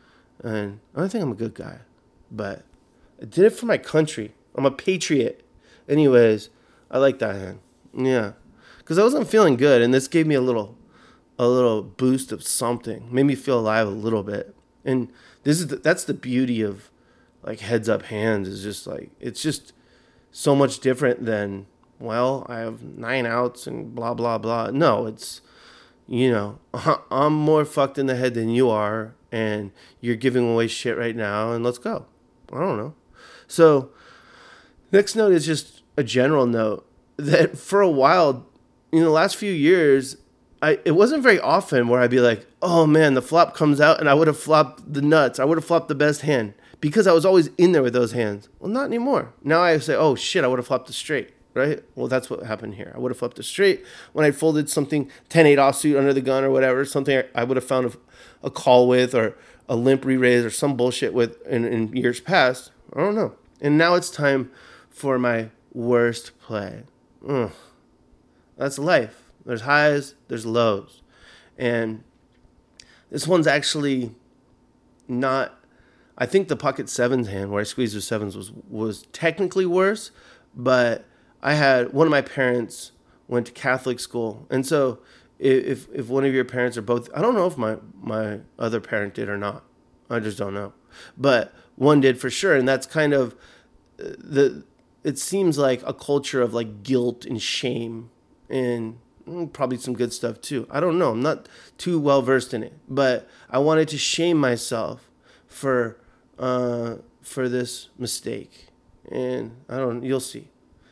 And I don't think I'm a good guy. But I did it for my country. I'm a patriot. Anyways, I like that hand. Yeah. Because I wasn't feeling good. And this gave me a little a little boost of something. Made me feel alive a little bit. And this is the, that's the beauty of like heads up hands. Is just like, it's just so much different than, well, I have nine outs and blah, blah, blah. No, it's... You know, I'm more fucked in the head than you are, and you're giving away shit right now, and let's go. I don't know. So, next note is just a general note that for a while, in the last few years, I it wasn't very often where I'd be like, oh man, the flop comes out, and I would have flopped the nuts. I would have flopped the best hand, because I was always in there with those hands. Well, not anymore. Now I say, oh shit, I would have flopped the straight. Right? Well, that's what happened here. I would have flipped a straight when I folded something ten eight offsuit under the gun or whatever, something I would have found a, a call with or a limp re-raise or some bullshit with in, in years past. I don't know. And now it's time for my worst play. Ugh. That's life. There's highs, there's lows. And this one's actually not... I think the pocket sevens hand where I squeezed the sevens was, was technically worse, but... I had one of my parents went to Catholic school. And so if if one of your parents are both, I don't know if my, my other parent did or not. I just don't know. But one did for sure. And that's kind of the, it seems like a culture of like guilt and shame and probably some good stuff too. I don't know. I'm not too well versed in it, but I wanted to shame myself for uh, for this mistake. And I don't, you'll see.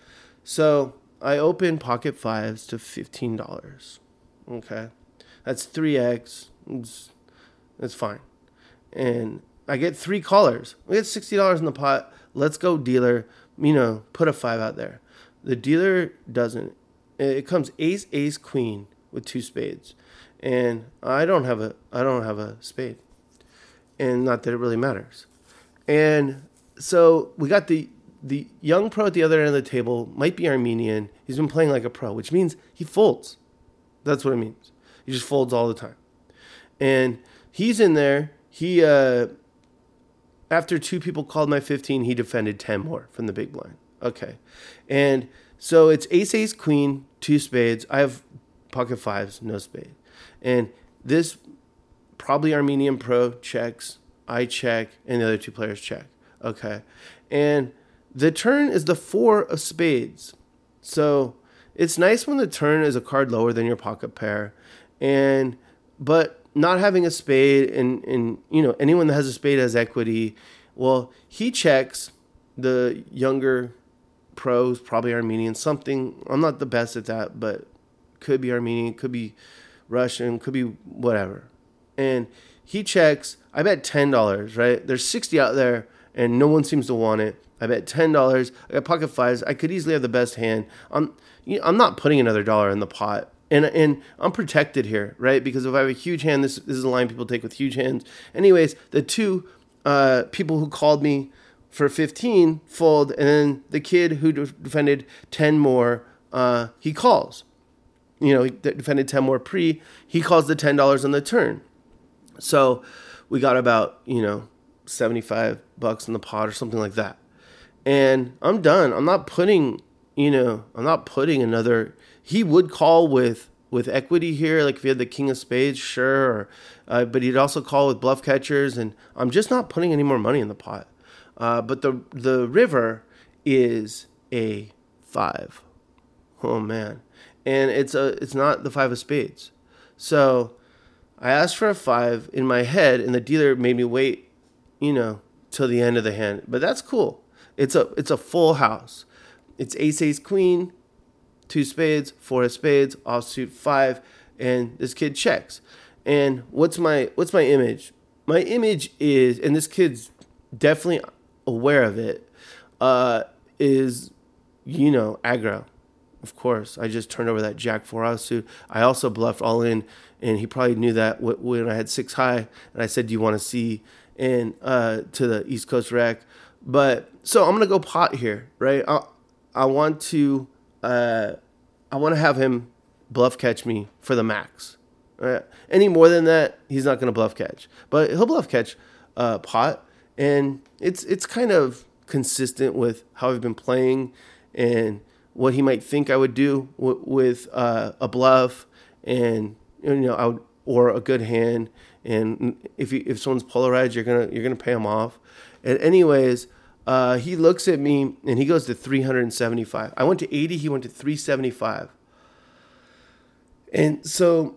So I open pocket fives to fifteen dollars. Okay. That's three X. It's, it's fine. And I get three callers. We get sixty dollars in the pot. Let's go, dealer. You know, put a five out there. The dealer doesn't. It comes ace, ace, queen with two spades. And I don't have a, I don't have a spade. And not that it really matters. And so we got the, the young pro at the other end of the table, might be Armenian. He's been playing like a pro, which means he folds. That's what it means. He just folds all the time. And he's in there. He, uh, after two people called my fifteen, he defended ten more from the big blind. Okay. And so it's ace, ace, queen, two spades. I have pocket fives, no spade. And this probably Armenian pro checks. I check, and the other two players check. Okay. And the turn is the four of spades. So it's nice when the turn is a card lower than your pocket pair. And, but not having a spade and, and, you know, anyone that has a spade has equity. Well, he checks. The younger pros, probably Armenian, something. I'm not the best at that, but could be Armenian, could be Russian, could be whatever. And he checks. I bet ten dollars, right? There's sixty out there, and no one seems to want it. I bet ten dollars. I got pocket fives. I could easily have the best hand. I'm, you know, I'm not putting another dollar in the pot. And and I'm protected here, right? Because if I have a huge hand, this, this is a line people take with huge hands. Anyways, the two uh, people who called me for fifteen fold, and then the kid who defended ten more, uh, he calls. You know, he defended ten more pre. He calls the ten dollars on the turn. So we got about, you know, seventy-five bucks in the pot or something like that. And I'm done. I'm not putting, you know, I'm not putting another. He would call with, with equity here. Like if he had the king of spades, sure. Or, uh, but he'd also call with bluff catchers. And I'm just not putting any more money in the pot. Uh, but the the river is a five. Oh, man. And it's a it's not the five of spades. So I asked for a five in my head, and the dealer made me wait, you know, till the end of the hand. But that's cool. It's a it's a full house. It's ace, ace, queen, two spades, four of spades, offsuit five, and this kid checks. And what's my what's my image? My image is, and this kid's definitely aware of it, uh, is, you know, aggro. Of course, I just turned over that jack four offsuit. I also bluffed all in, and he probably knew that when I had six high, and I said, "Do you want to see?" And uh, to the East Coast rec. But so I'm gonna go pot here, right? I I want to uh, I want to have him bluff catch me for the max. Right? Any more than that, he's not gonna bluff catch, but he'll bluff catch uh, pot, and it's it's kind of consistent with how I've been playing and what he might think I would do w- with uh, a bluff, and you know, I would, or a good hand. And if you, if someone's polarized, you're gonna you're gonna pay him off. And anyways, uh, he looks at me and he goes to three hundred seventy-five. I went to eighty. He went to three seventy-five. And so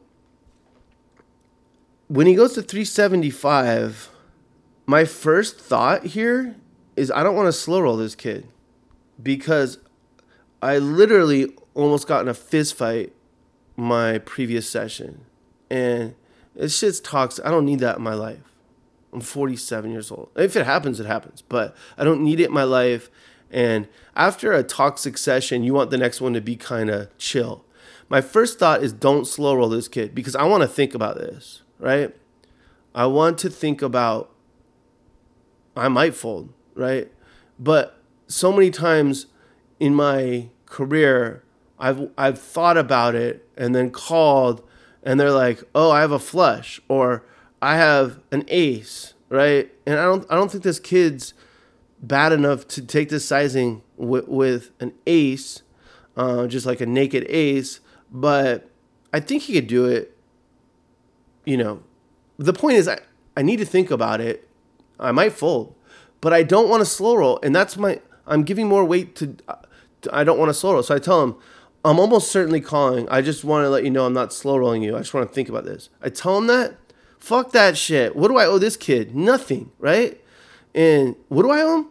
when he goes to three seventy-five, my first thought here is I don't want to slow roll this kid, because I literally almost got in a fist fight my previous session. And it's shit's toxic. I don't need that in my life. I'm forty-seven years old. If it happens, it happens. But I don't need it in my life. And after a toxic session, you want the next one to be kind of chill. My first thought is don't slow roll this kid, because I want to think about this, right? I want to think about, I might fold, right? But so many times in my career, I've I've thought about it and then called, and they're like, "Oh, I have a flush," or "I have an ace," right? And I don't I don't think this kid's bad enough to take this sizing with, with an ace, uh, just like a naked ace. But I think he could do it. You know, the point is, I, I need to think about it. I might fold, but I don't want to slow roll, and that's my. I'm giving more weight to. to I don't want to slow roll, so I tell him, I'm almost certainly calling. I just want to let you know I'm not slow rolling you. I just want to think about this. I tell him that. Fuck that shit. What do I owe this kid? Nothing, right? And what do I owe him?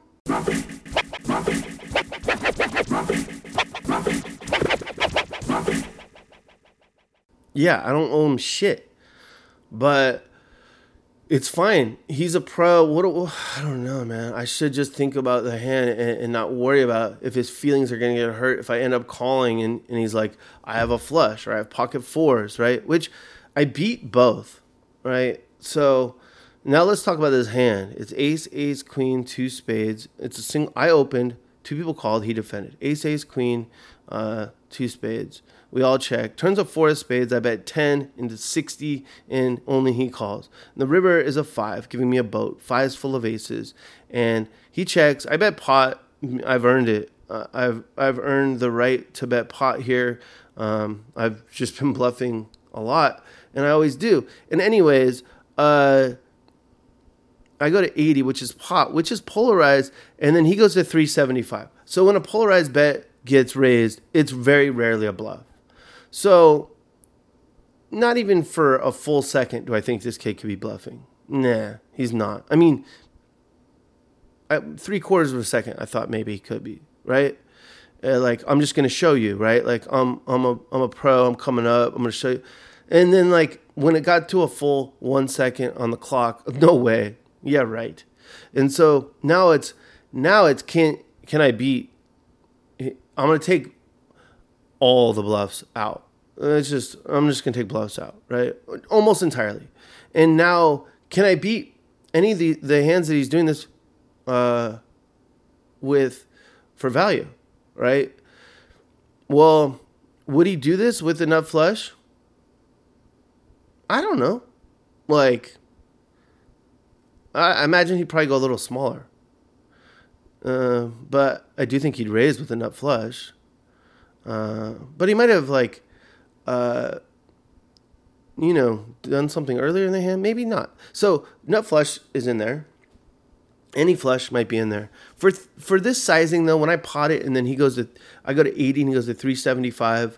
Yeah, I don't owe him shit. But it's fine. He's a pro. What? Do, I don't know, man. I should just think about the hand and, and not worry about if his feelings are going to get hurt if I end up calling and, and he's like, I have a flush or I have pocket fours, right? Which I beat both, right? So now let's talk about this hand. It's ace, ace, queen, two spades. It's a single. I opened. Two people called. He defended. Ace, ace, queen, uh, two spades. We all check. Turns up four of spades. I bet ten into sixty, and only he calls. And the river is a five, giving me a boat. Five's full of aces, and he checks. I bet pot. I've earned it. Uh, I've I've earned the right to bet pot here. Um, I've just been bluffing a lot, and I always do. And anyways, uh, I go to eighty, which is pot, which is polarized, and then he goes to three seventy-five. So when a polarized bet gets raised, it's very rarely a bluff. So, not even for a full second do I think this kid could be bluffing. Nah, he's not. I mean, I, three quarters of a second, I thought maybe he could be, right? Uh, like, I'm just going to show you, right? Like, I'm I'm a I'm a pro, I'm coming up, I'm going to show you. And then, like, when it got to a full one second on the clock, no way. Yeah, right. And so now it's, now it's, can, can I beat? I'm going to take all the bluffs out. It's just, I'm just going to take bluffs out, right? Almost entirely. And now, can I beat any of the, the hands that he's doing this uh, with for value, right? Well, would he do this with a nut flush? I don't know. Like, I, I imagine he'd probably go a little smaller. Uh, but I do think he'd raise with a nut flush. Uh, but he might have, like, uh, you know, done something earlier in the hand. Maybe not. So nut flush is in there. Any flush might be in there. For th- for this sizing, though, when I pot it and then he goes to, I go to eighty and he goes to three seventy-five.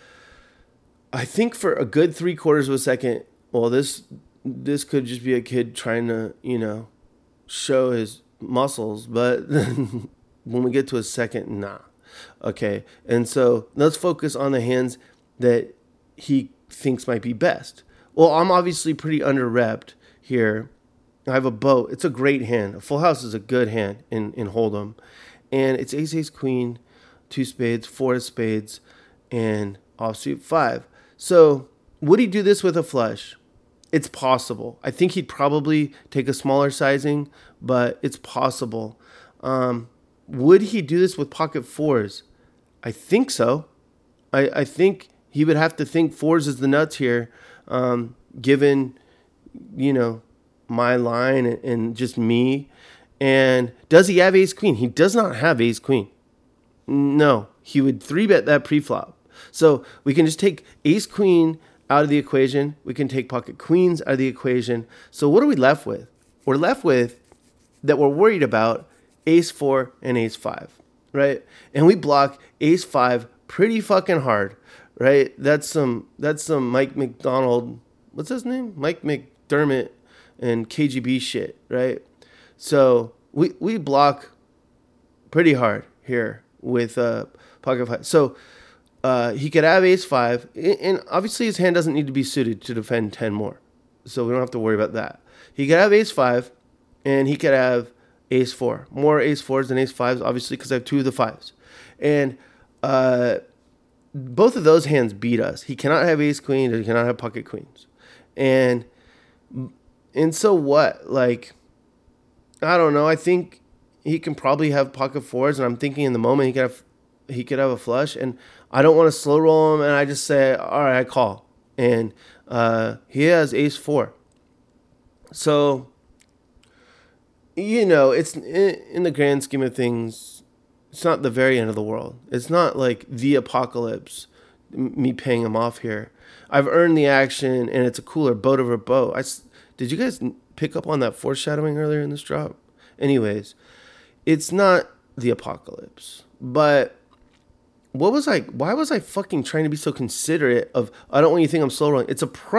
I think for a good three quarters of a second, well, this this could just be a kid trying to, you know, show his muscles. But when we get to a second, nah. Okay, and so let's focus on the hands that he thinks might be best. Well, I'm obviously pretty under-repped here. I have a boat. It's a great hand. A full house is a good hand in, in Hold'em. And it's ace, ace, queen, two spades, four of spades, and offsuit five. So would he do this with a flush? It's possible. I think he'd probably take a smaller sizing, but it's possible. Um... Would he do this with pocket fours? I think so. I, I think he would have to think fours is the nuts here, um, given, you know, my line and, and just me. And does he have ace queen? He does not have ace queen. No, he would three bet that pre-flop. So we can just take ace queen out of the equation. We can take pocket queens out of the equation. So what are we left with? We're left with that we're worried about ace four and ace five, right? And we block ace five pretty fucking hard, right? That's some that's some Mike McDonald, what's his name? Mike McDermott and K G B shit, right? So we we block pretty hard here with uh, pocket five. So uh, he could have ace five, and obviously his hand doesn't need to be suited to defend ten more, so we don't have to worry about that. He could have ace five, and he could have ace four. More ace fours than ace fives, obviously, because I have two of the fives. And uh, both of those hands beat us. He cannot have ace queen, and he cannot have pocket queens. And and so what? Like, I don't know. I think he can probably have pocket fours, and I'm thinking in the moment he could have he could have a flush, and I don't want to slow roll him, and I just say, all right, I call. And uh, he has ace four. So, you know, it's in the grand scheme of things, it's not the very end of the world. It's not like the apocalypse, me paying him off here. I've earned the action, and it's a cooler boat over boat. I, did you guys pick up on that foreshadowing earlier in this drop? Anyways, it's not the apocalypse. But what was I, why was I fucking trying to be so considerate of, I don't want you to think I'm slow rolling. It's a pro.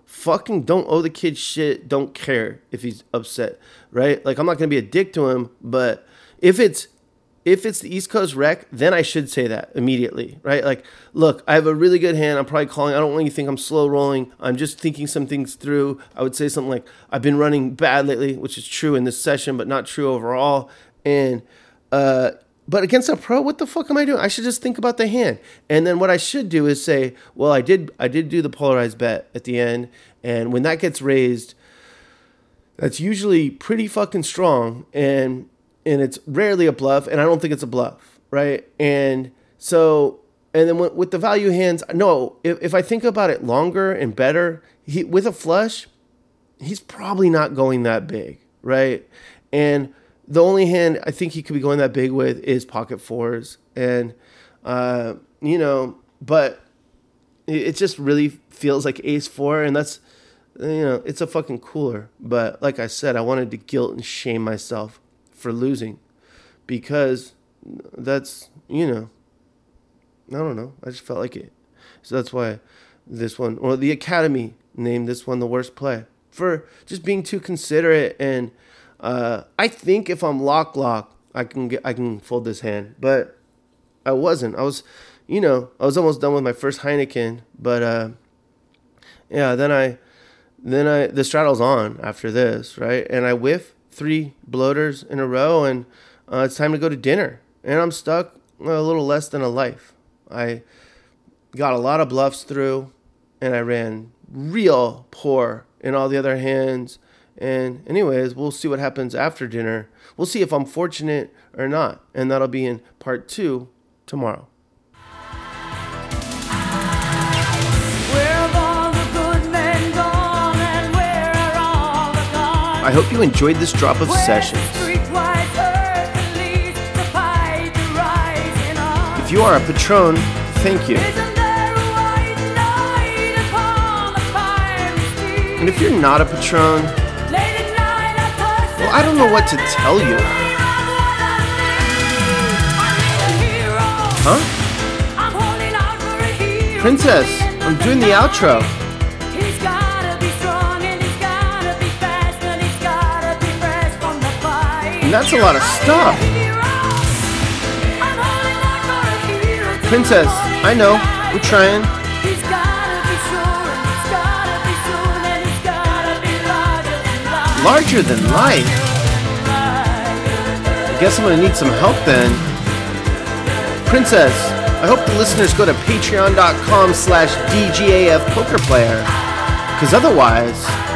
fucking don't owe the kid shit. Don't care if he's upset, right? Like, I'm not going to be a dick to him, but if it's if it's the East Coast rec, then I should say that immediately, right? Like, look, I have a really good hand. I'm probably calling. I don't want you to think I'm slow rolling. I'm just thinking some things through. I would say something like, I've been running bad lately, which is true in this session, but not true overall. And, uh, but against a pro, what the fuck am I doing? I should just think about the hand. And then what I should do is say, well, I did, I did do the polarized bet at the end. And when that gets raised, that's usually pretty fucking strong. And, and it's rarely a bluff. And I don't think it's a bluff. Right. And so, and then with the value hands, no, if, if I think about it longer and better, he, with a flush, he's probably not going that big. Right. And the only hand I think he could be going that big with is pocket fours. And, uh, you know, but it just really feels like ace four. And that's, you know, it's a fucking cooler. But like I said, I wanted to guilt and shame myself for losing because that's, you know, I don't know. I just felt like it. So that's why this one, or the Academy named this one the worst play for just being too considerate. And, Uh, I think if I'm lock lock, I can get I can fold this hand, but I wasn't. I was, you know, I was almost done with my first Heineken, but uh, yeah. Then I, then I the straddle's on after this, right? And I whiff three bloaters in a row, and uh, it's time to go to dinner, and I'm stuck a little less than a life. I got a lot of bluffs through, and I ran real poor in all the other hands. And anyways, we'll see what happens after dinner. We'll see if I'm fortunate or not. And that'll be in part two tomorrow. I hope you enjoyed this drop of sessions. If you are a patron, thank you. And if you're not a patron, well, I don't know what to tell you. Huh? Princess, I'm doing the outro. And that's a lot of stuff. Princess, I know, we're trying. Larger than life. I guess I'm gonna need some help then. Princess, I hope the listeners go to patreon.com slash DGAF poker player. Because otherwise...